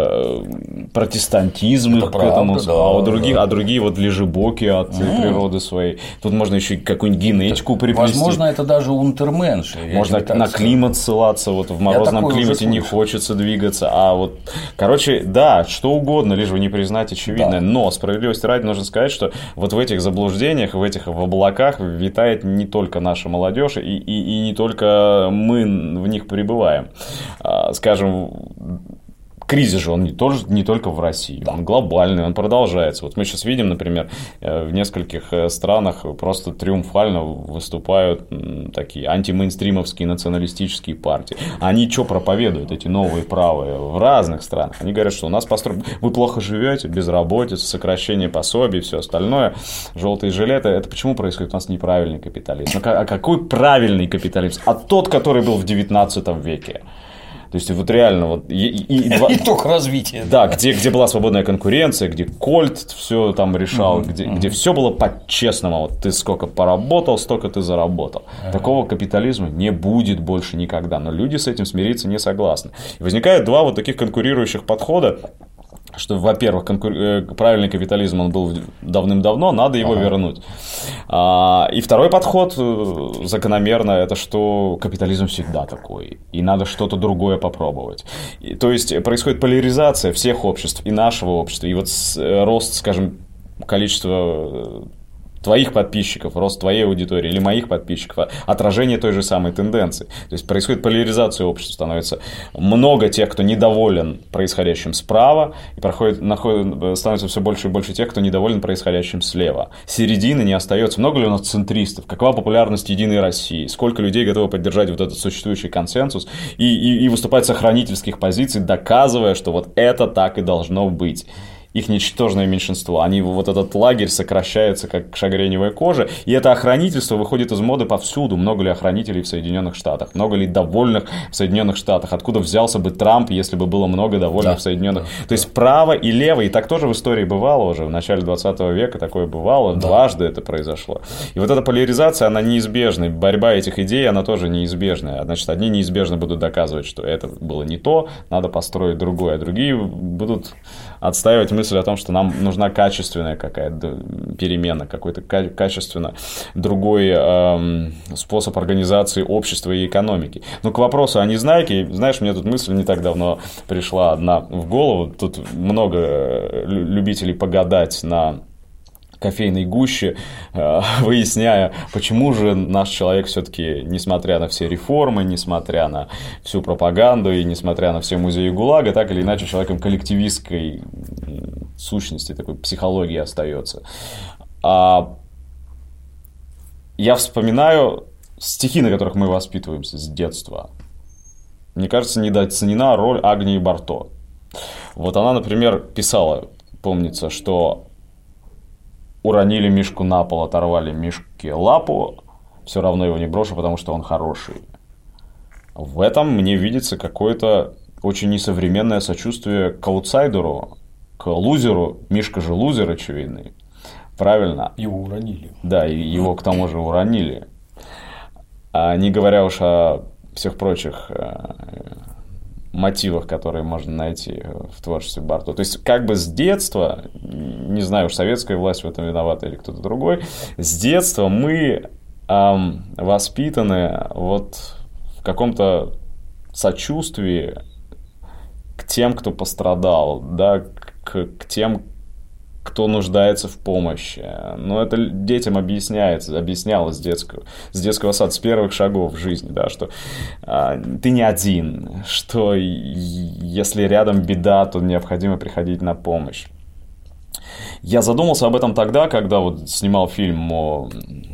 протестантизм их к этому, а другие вот лежебоки от природы своей. Тут можно еще какую-нибудь генетику приплести. Возможно, это даже унтерменши. Можно на климат ссылаться, вот в морозном климате не хочется двигаться. А вот, короче, да, что угодно, лишь бы не признать очевидное. Да. Но справедливости ради нужно сказать, что вот в этих заблуждениях, в облаках витает не только наша молодежь, и не только мы в них пребываем. Скажем, кризис же он не только в России, да. Он глобальный, он продолжается. Вот мы сейчас видим, например, в нескольких странах просто триумфально выступают такие антимейнстримовские националистические партии. Они что проповедуют, эти новые правые, в разных странах? Они говорят, что у нас вы плохо живете, безработица, сокращение пособий, все остальное, желтые жилеты. Это почему происходит? У нас неправильный капитализм. А какой правильный капитализм? А тот, который был в 19 веке. То есть, вот реально, вот итог развития. Да, где была свободная конкуренция, где Кольт все там решал, где все было по-честному. Вот ты сколько поработал, столько ты заработал. Такого капитализма не будет больше никогда. Но люди с этим смириться не согласны. И возникают два вот таких конкурирующих подхода. Что, во-первых, правильный капитализм он был давным-давно, надо его вернуть. И второй подход закономерно, это что капитализм всегда такой, и надо что-то другое попробовать. То есть происходит поляризация всех обществ и нашего общества, и вот рост, скажем, количества твоих подписчиков, рост твоей аудитории или моих подписчиков, отражение той же самой тенденции. То есть происходит поляризация общества, становится много тех, кто недоволен происходящим справа, и становится все больше и больше тех, кто недоволен происходящим слева. Середины не остается. Много ли у нас центристов? Какова популярность Единой России? Сколько людей готовы поддержать вот этот существующий консенсус и выступать с охранительских позиций, доказывая, что вот это так и должно быть. Их ничтожное меньшинство. Вот этот лагерь сокращается, как шагреневая кожа, и это охранительство выходит из моды повсюду. Много ли охранителей в Соединенных Штатах? Много ли довольных в Соединенных Штатах? Откуда взялся бы Трамп, если бы было много довольных в Соединенных? То есть право и лево, и так тоже в истории бывало уже. В начале 20 века такое бывало, дважды это произошло. И вот эта поляризация, она неизбежна. Борьба этих идей, она тоже неизбежная. Значит, одни неизбежно будут доказывать, что это было не то, надо построить другое, а другие будут отстаивать мысль о том, что нам нужна качественная какая-то перемена, какой-то качественно другой способ организации общества и экономики. Но к вопросу о Незнайке, знаешь, мне тут мысль не так давно пришла одна в голову. Тут много любителей погадать на кофейной гуще, выясняя, почему же наш человек все-таки, несмотря на все реформы, несмотря на всю пропаганду и несмотря на все музеи ГУЛАГа, так или иначе человеком коллективистской сущности, такой психологии остается. Я вспоминаю стихи, на которых мы воспитываемся с детства. Мне кажется, недооценена роль Агнии Барто. Вот она, например, писала, помнится, что уронили Мишку на пол, оторвали Мишке лапу, все равно его не брошу, потому что он хороший. В этом мне видится какое-то очень несовременное сочувствие к аутсайдеру, к лузеру. Мишка же лузер очевидный. Правильно? Его уронили. Да, и его к тому же уронили. Не говоря уж о всех прочих мотивах, которые можно найти в творчестве Барто. То есть, как бы с детства, не знаю уж, советская власть в этом виновата или кто-то другой, с детства мы воспитаны вот в каком-то сочувствии к тем, кто пострадал, да, к тем, кто нуждается в помощи. Но это детям объяснялось с детского сада, с первых шагов в жизни, да, что ты не один, что если рядом беда, то необходимо приходить на помощь. Я задумался об этом тогда, когда вот снимал фильм о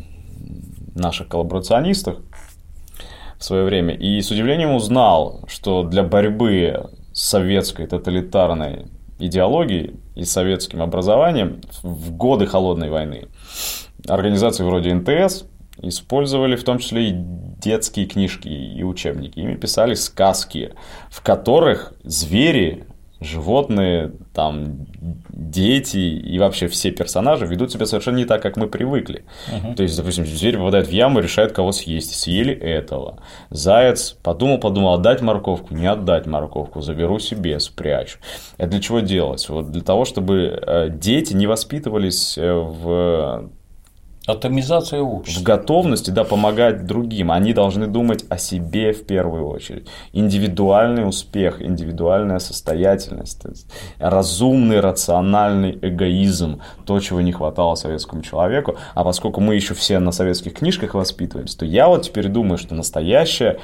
наших коллаборационистах в свое время, и с удивлением узнал, что для борьбы с советской тоталитарной идеологией и советским образованием в годы Холодной войны организации вроде НТС использовали в том числе и детские книжки и учебники. Ими писали сказки, в которых звери, животные, там, дети и вообще все персонажи ведут себя совершенно не так, как мы привыкли. То есть, допустим, зверь попадает в яму и решает, кого съесть. Съели этого. Заяц подумал, отдать морковку, не отдать морковку, заберу себе, спрячу. Это для чего делать? Вот для того, чтобы дети не воспитывались в атомизация общества. В готовности, да, помогать другим. Они должны думать о себе в первую очередь. Индивидуальный успех, индивидуальная состоятельность, то есть разумный, рациональный эгоизм. То, чего не хватало советскому человеку. А поскольку мы еще все на советских книжках воспитываемся, то я вот теперь думаю, что настоящая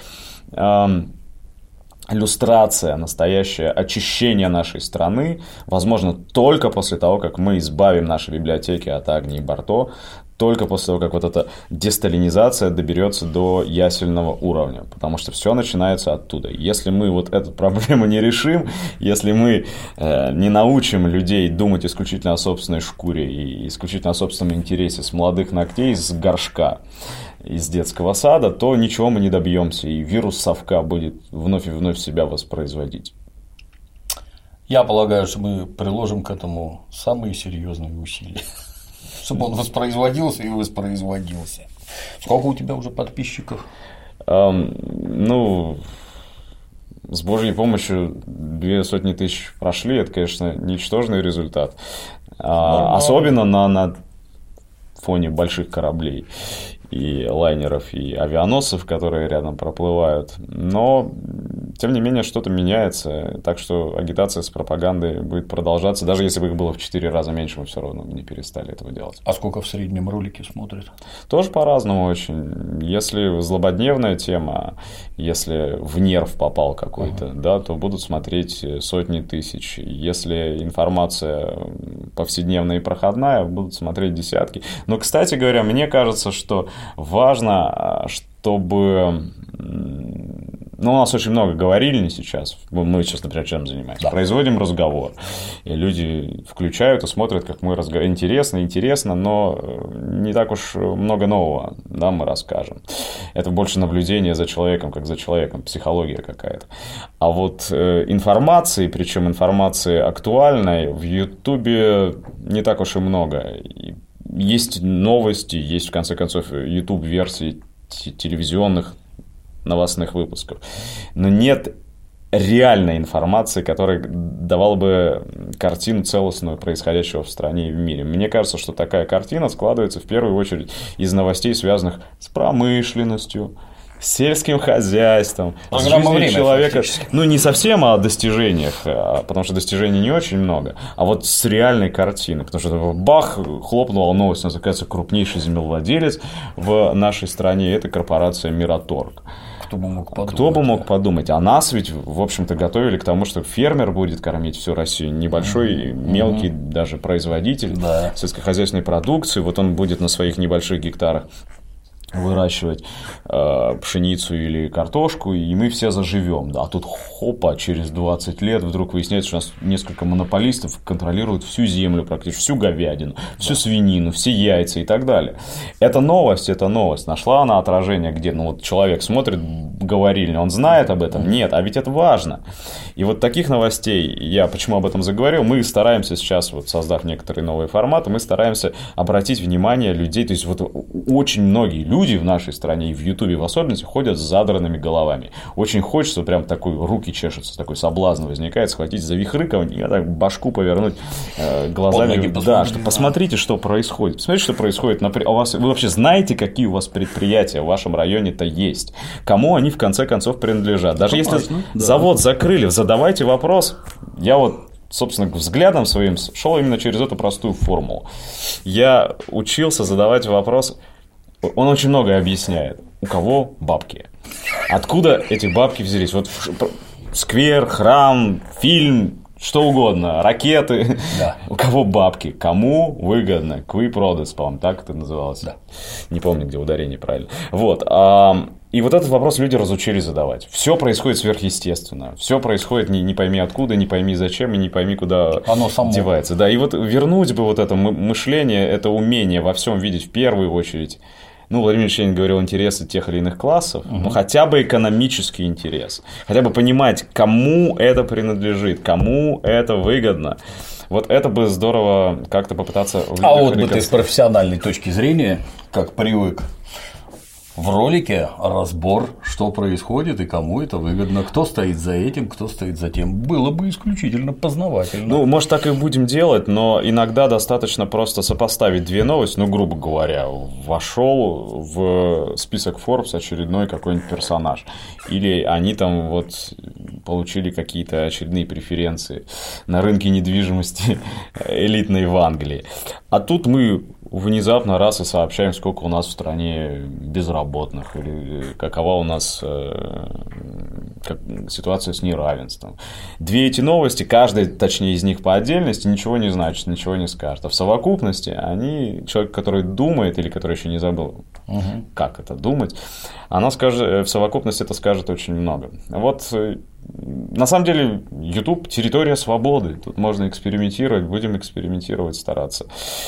иллюстрация, настоящее очищение нашей страны возможно только после того, как мы избавим наши библиотеки от Агнии Барто, только после того, как вот эта десталинизация доберется до ясельного уровня, потому что все начинается оттуда. Если мы вот эту проблему не решим, если мы не научим людей думать исключительно о собственной шкуре и исключительно о собственном интересе с молодых ногтей, с горшка, из детского сада, то ничего мы не добьемся, и вирус совка будет вновь и вновь себя воспроизводить. Я полагаю, что мы приложим к этому самые серьезные усилия, чтобы он воспроизводился и воспроизводился. Сколько у тебя уже подписчиков? Ну, с Божьей помощью 200 тысяч прошли. Это, конечно, ничтожный результат. Особенно на фоне больших кораблей. и лайнеров, и авианосцев, которые рядом проплывают. Но, тем не менее, что-то меняется. Так что агитация с пропагандой будет продолжаться. Даже если бы их было в 4 раза меньше, мы все равно не перестали этого делать. А сколько в среднем ролики смотрят? Тоже по-разному очень. Если злободневная тема, если в нерв попал какой-то, да, то будут смотреть сотни тысяч. Если информация повседневная и проходная, будут смотреть десятки. Но, кстати говоря, мне кажется, что важно, чтобы... Ну, у нас очень много говорильни сейчас. Мы сейчас, например, чем занимаемся? Да. Производим разговор. И люди включают и смотрят, как мы разговариваем. Интересно, но не так уж много нового, да, мы расскажем. Это больше наблюдение за человеком, как за человеком, психология какая-то. А вот информации, причем информации актуальной, в Ютубе не так уж и много. Есть новости, есть, в конце концов, YouTube-версии телевизионных новостных выпусков. Но нет реальной информации, которая давала бы картину целостную происходящего в стране и в мире. Мне кажется, что такая картина складывается в первую очередь из новостей, связанных с промышленностью, с сельским хозяйством, с жизнью человека. Ну, не совсем о достижениях, потому что достижений не очень много, а вот с реальной картины. Потому что бах, хлопнула новость, называется крупнейший землевладелец в нашей стране, это корпорация Мираторг. Кто бы мог подумать? Кто бы мог подумать? А нас ведь, в общем-то, готовили к тому, что фермер будет кормить всю Россию. Небольшой, мелкий даже производитель сельскохозяйственной продукции. Вот он будет на своих небольших гектарах выращивать пшеницу или картошку, и мы все заживем. Да. А тут хопа, через 20 лет вдруг выясняется, что у нас несколько монополистов контролируют всю землю, практически всю говядину, всю свинину, все яйца и так далее. Это новость. Нашла она отражение где? Ну вот человек смотрит говорильню, он знает об этом? Нет, а ведь это важно. И вот таких новостей, я почему об этом заговорил, мы стараемся сейчас, вот создав некоторые новые форматы, мы стараемся обратить внимание людей, то есть вот очень многие люди в нашей стране и в Ютубе в особенности ходят с задранными головами. Очень хочется, прям такой, руки чешутся, такой соблазн возникает, схватить за вихры кого-нибудь и так башку повернуть глазами. Да, что посмотрите, что происходит. Посмотрите, что происходит. У вас, вы вообще знаете, какие у вас предприятия в вашем районе-то есть? Кому они в конце концов принадлежат? Даже если завод закрыли, задавайте вопрос. Я вот, собственно, взглядом своим шел именно через эту простую формулу. Я учился задавать вопрос. Он очень многое объясняет. У кого бабки? Откуда эти бабки взялись? Вот сквер, храм, фильм, что угодно, ракеты. Да. У кого бабки? Кому выгодно? Qui prodest, по-моему, так это называлось. Да. Не помню, где ударение правильно. Вот. И вот этот вопрос люди разучились задавать. Все происходит сверхъестественно. Все происходит не пойми откуда, не пойми зачем и не пойми куда оно само девается. Да, и вот вернуть бы вот это мышление, это умение во всем видеть в первую очередь. Ну, Владимир Ильич Ленин говорил, интересы тех или иных классов, но хотя бы экономический интерес. Хотя бы понимать, кому это принадлежит, кому это выгодно. Вот это бы здорово как-то попытаться... А вот бы ты с профессиональной точки зрения, как привык, в ролике разбор, что происходит и кому это выгодно, кто стоит за этим, кто стоит за тем. Было бы исключительно познавательно. Ну, может, так и будем делать, но иногда достаточно просто сопоставить две новости. Ну, грубо говоря, вошел в список Forbes очередной какой-нибудь персонаж. Или они там вот получили какие-то очередные преференции на рынке недвижимости элитной в Англии. А тут мы внезапно раз и сообщаем, сколько у нас в стране безработных, или какова у нас ситуация с неравенством. Две эти новости, каждая, точнее, из них по отдельности, ничего не значит, ничего не скажет. А в совокупности они, человек, который думает, или который еще не забыл, как это думать, она скажет, в совокупности это скажет очень много. Вот, на самом деле, YouTube – территория свободы. Тут можно экспериментировать, будем экспериментировать, стараться.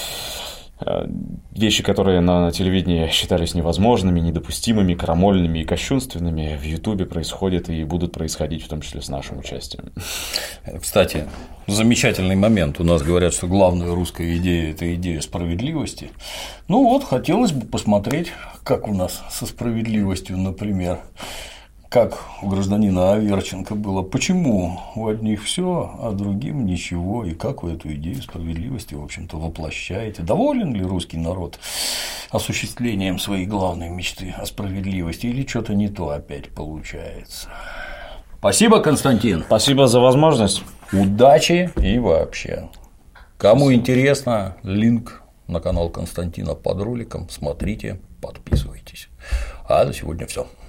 Вещи, которые на телевидении считались невозможными, недопустимыми, крамольными и кощунственными, в Ютубе происходят и будут происходить, в том числе с нашим участием. Кстати, замечательный момент. У нас говорят, что главная русская идея – это идея справедливости. Ну вот, хотелось бы посмотреть, как у нас со справедливостью, например. Как у гражданина Аверченко было, почему у одних все, а другим ничего, и как вы эту идею справедливости, в общем-то, воплощаете? Доволен ли русский народ осуществлением своей главной мечты о справедливости, или что-то не то опять получается. Спасибо, Константин. Спасибо за возможность. Удачи и вообще. Кому интересно, линк на канал Константина под роликом. Смотрите, подписывайтесь. А на сегодня все.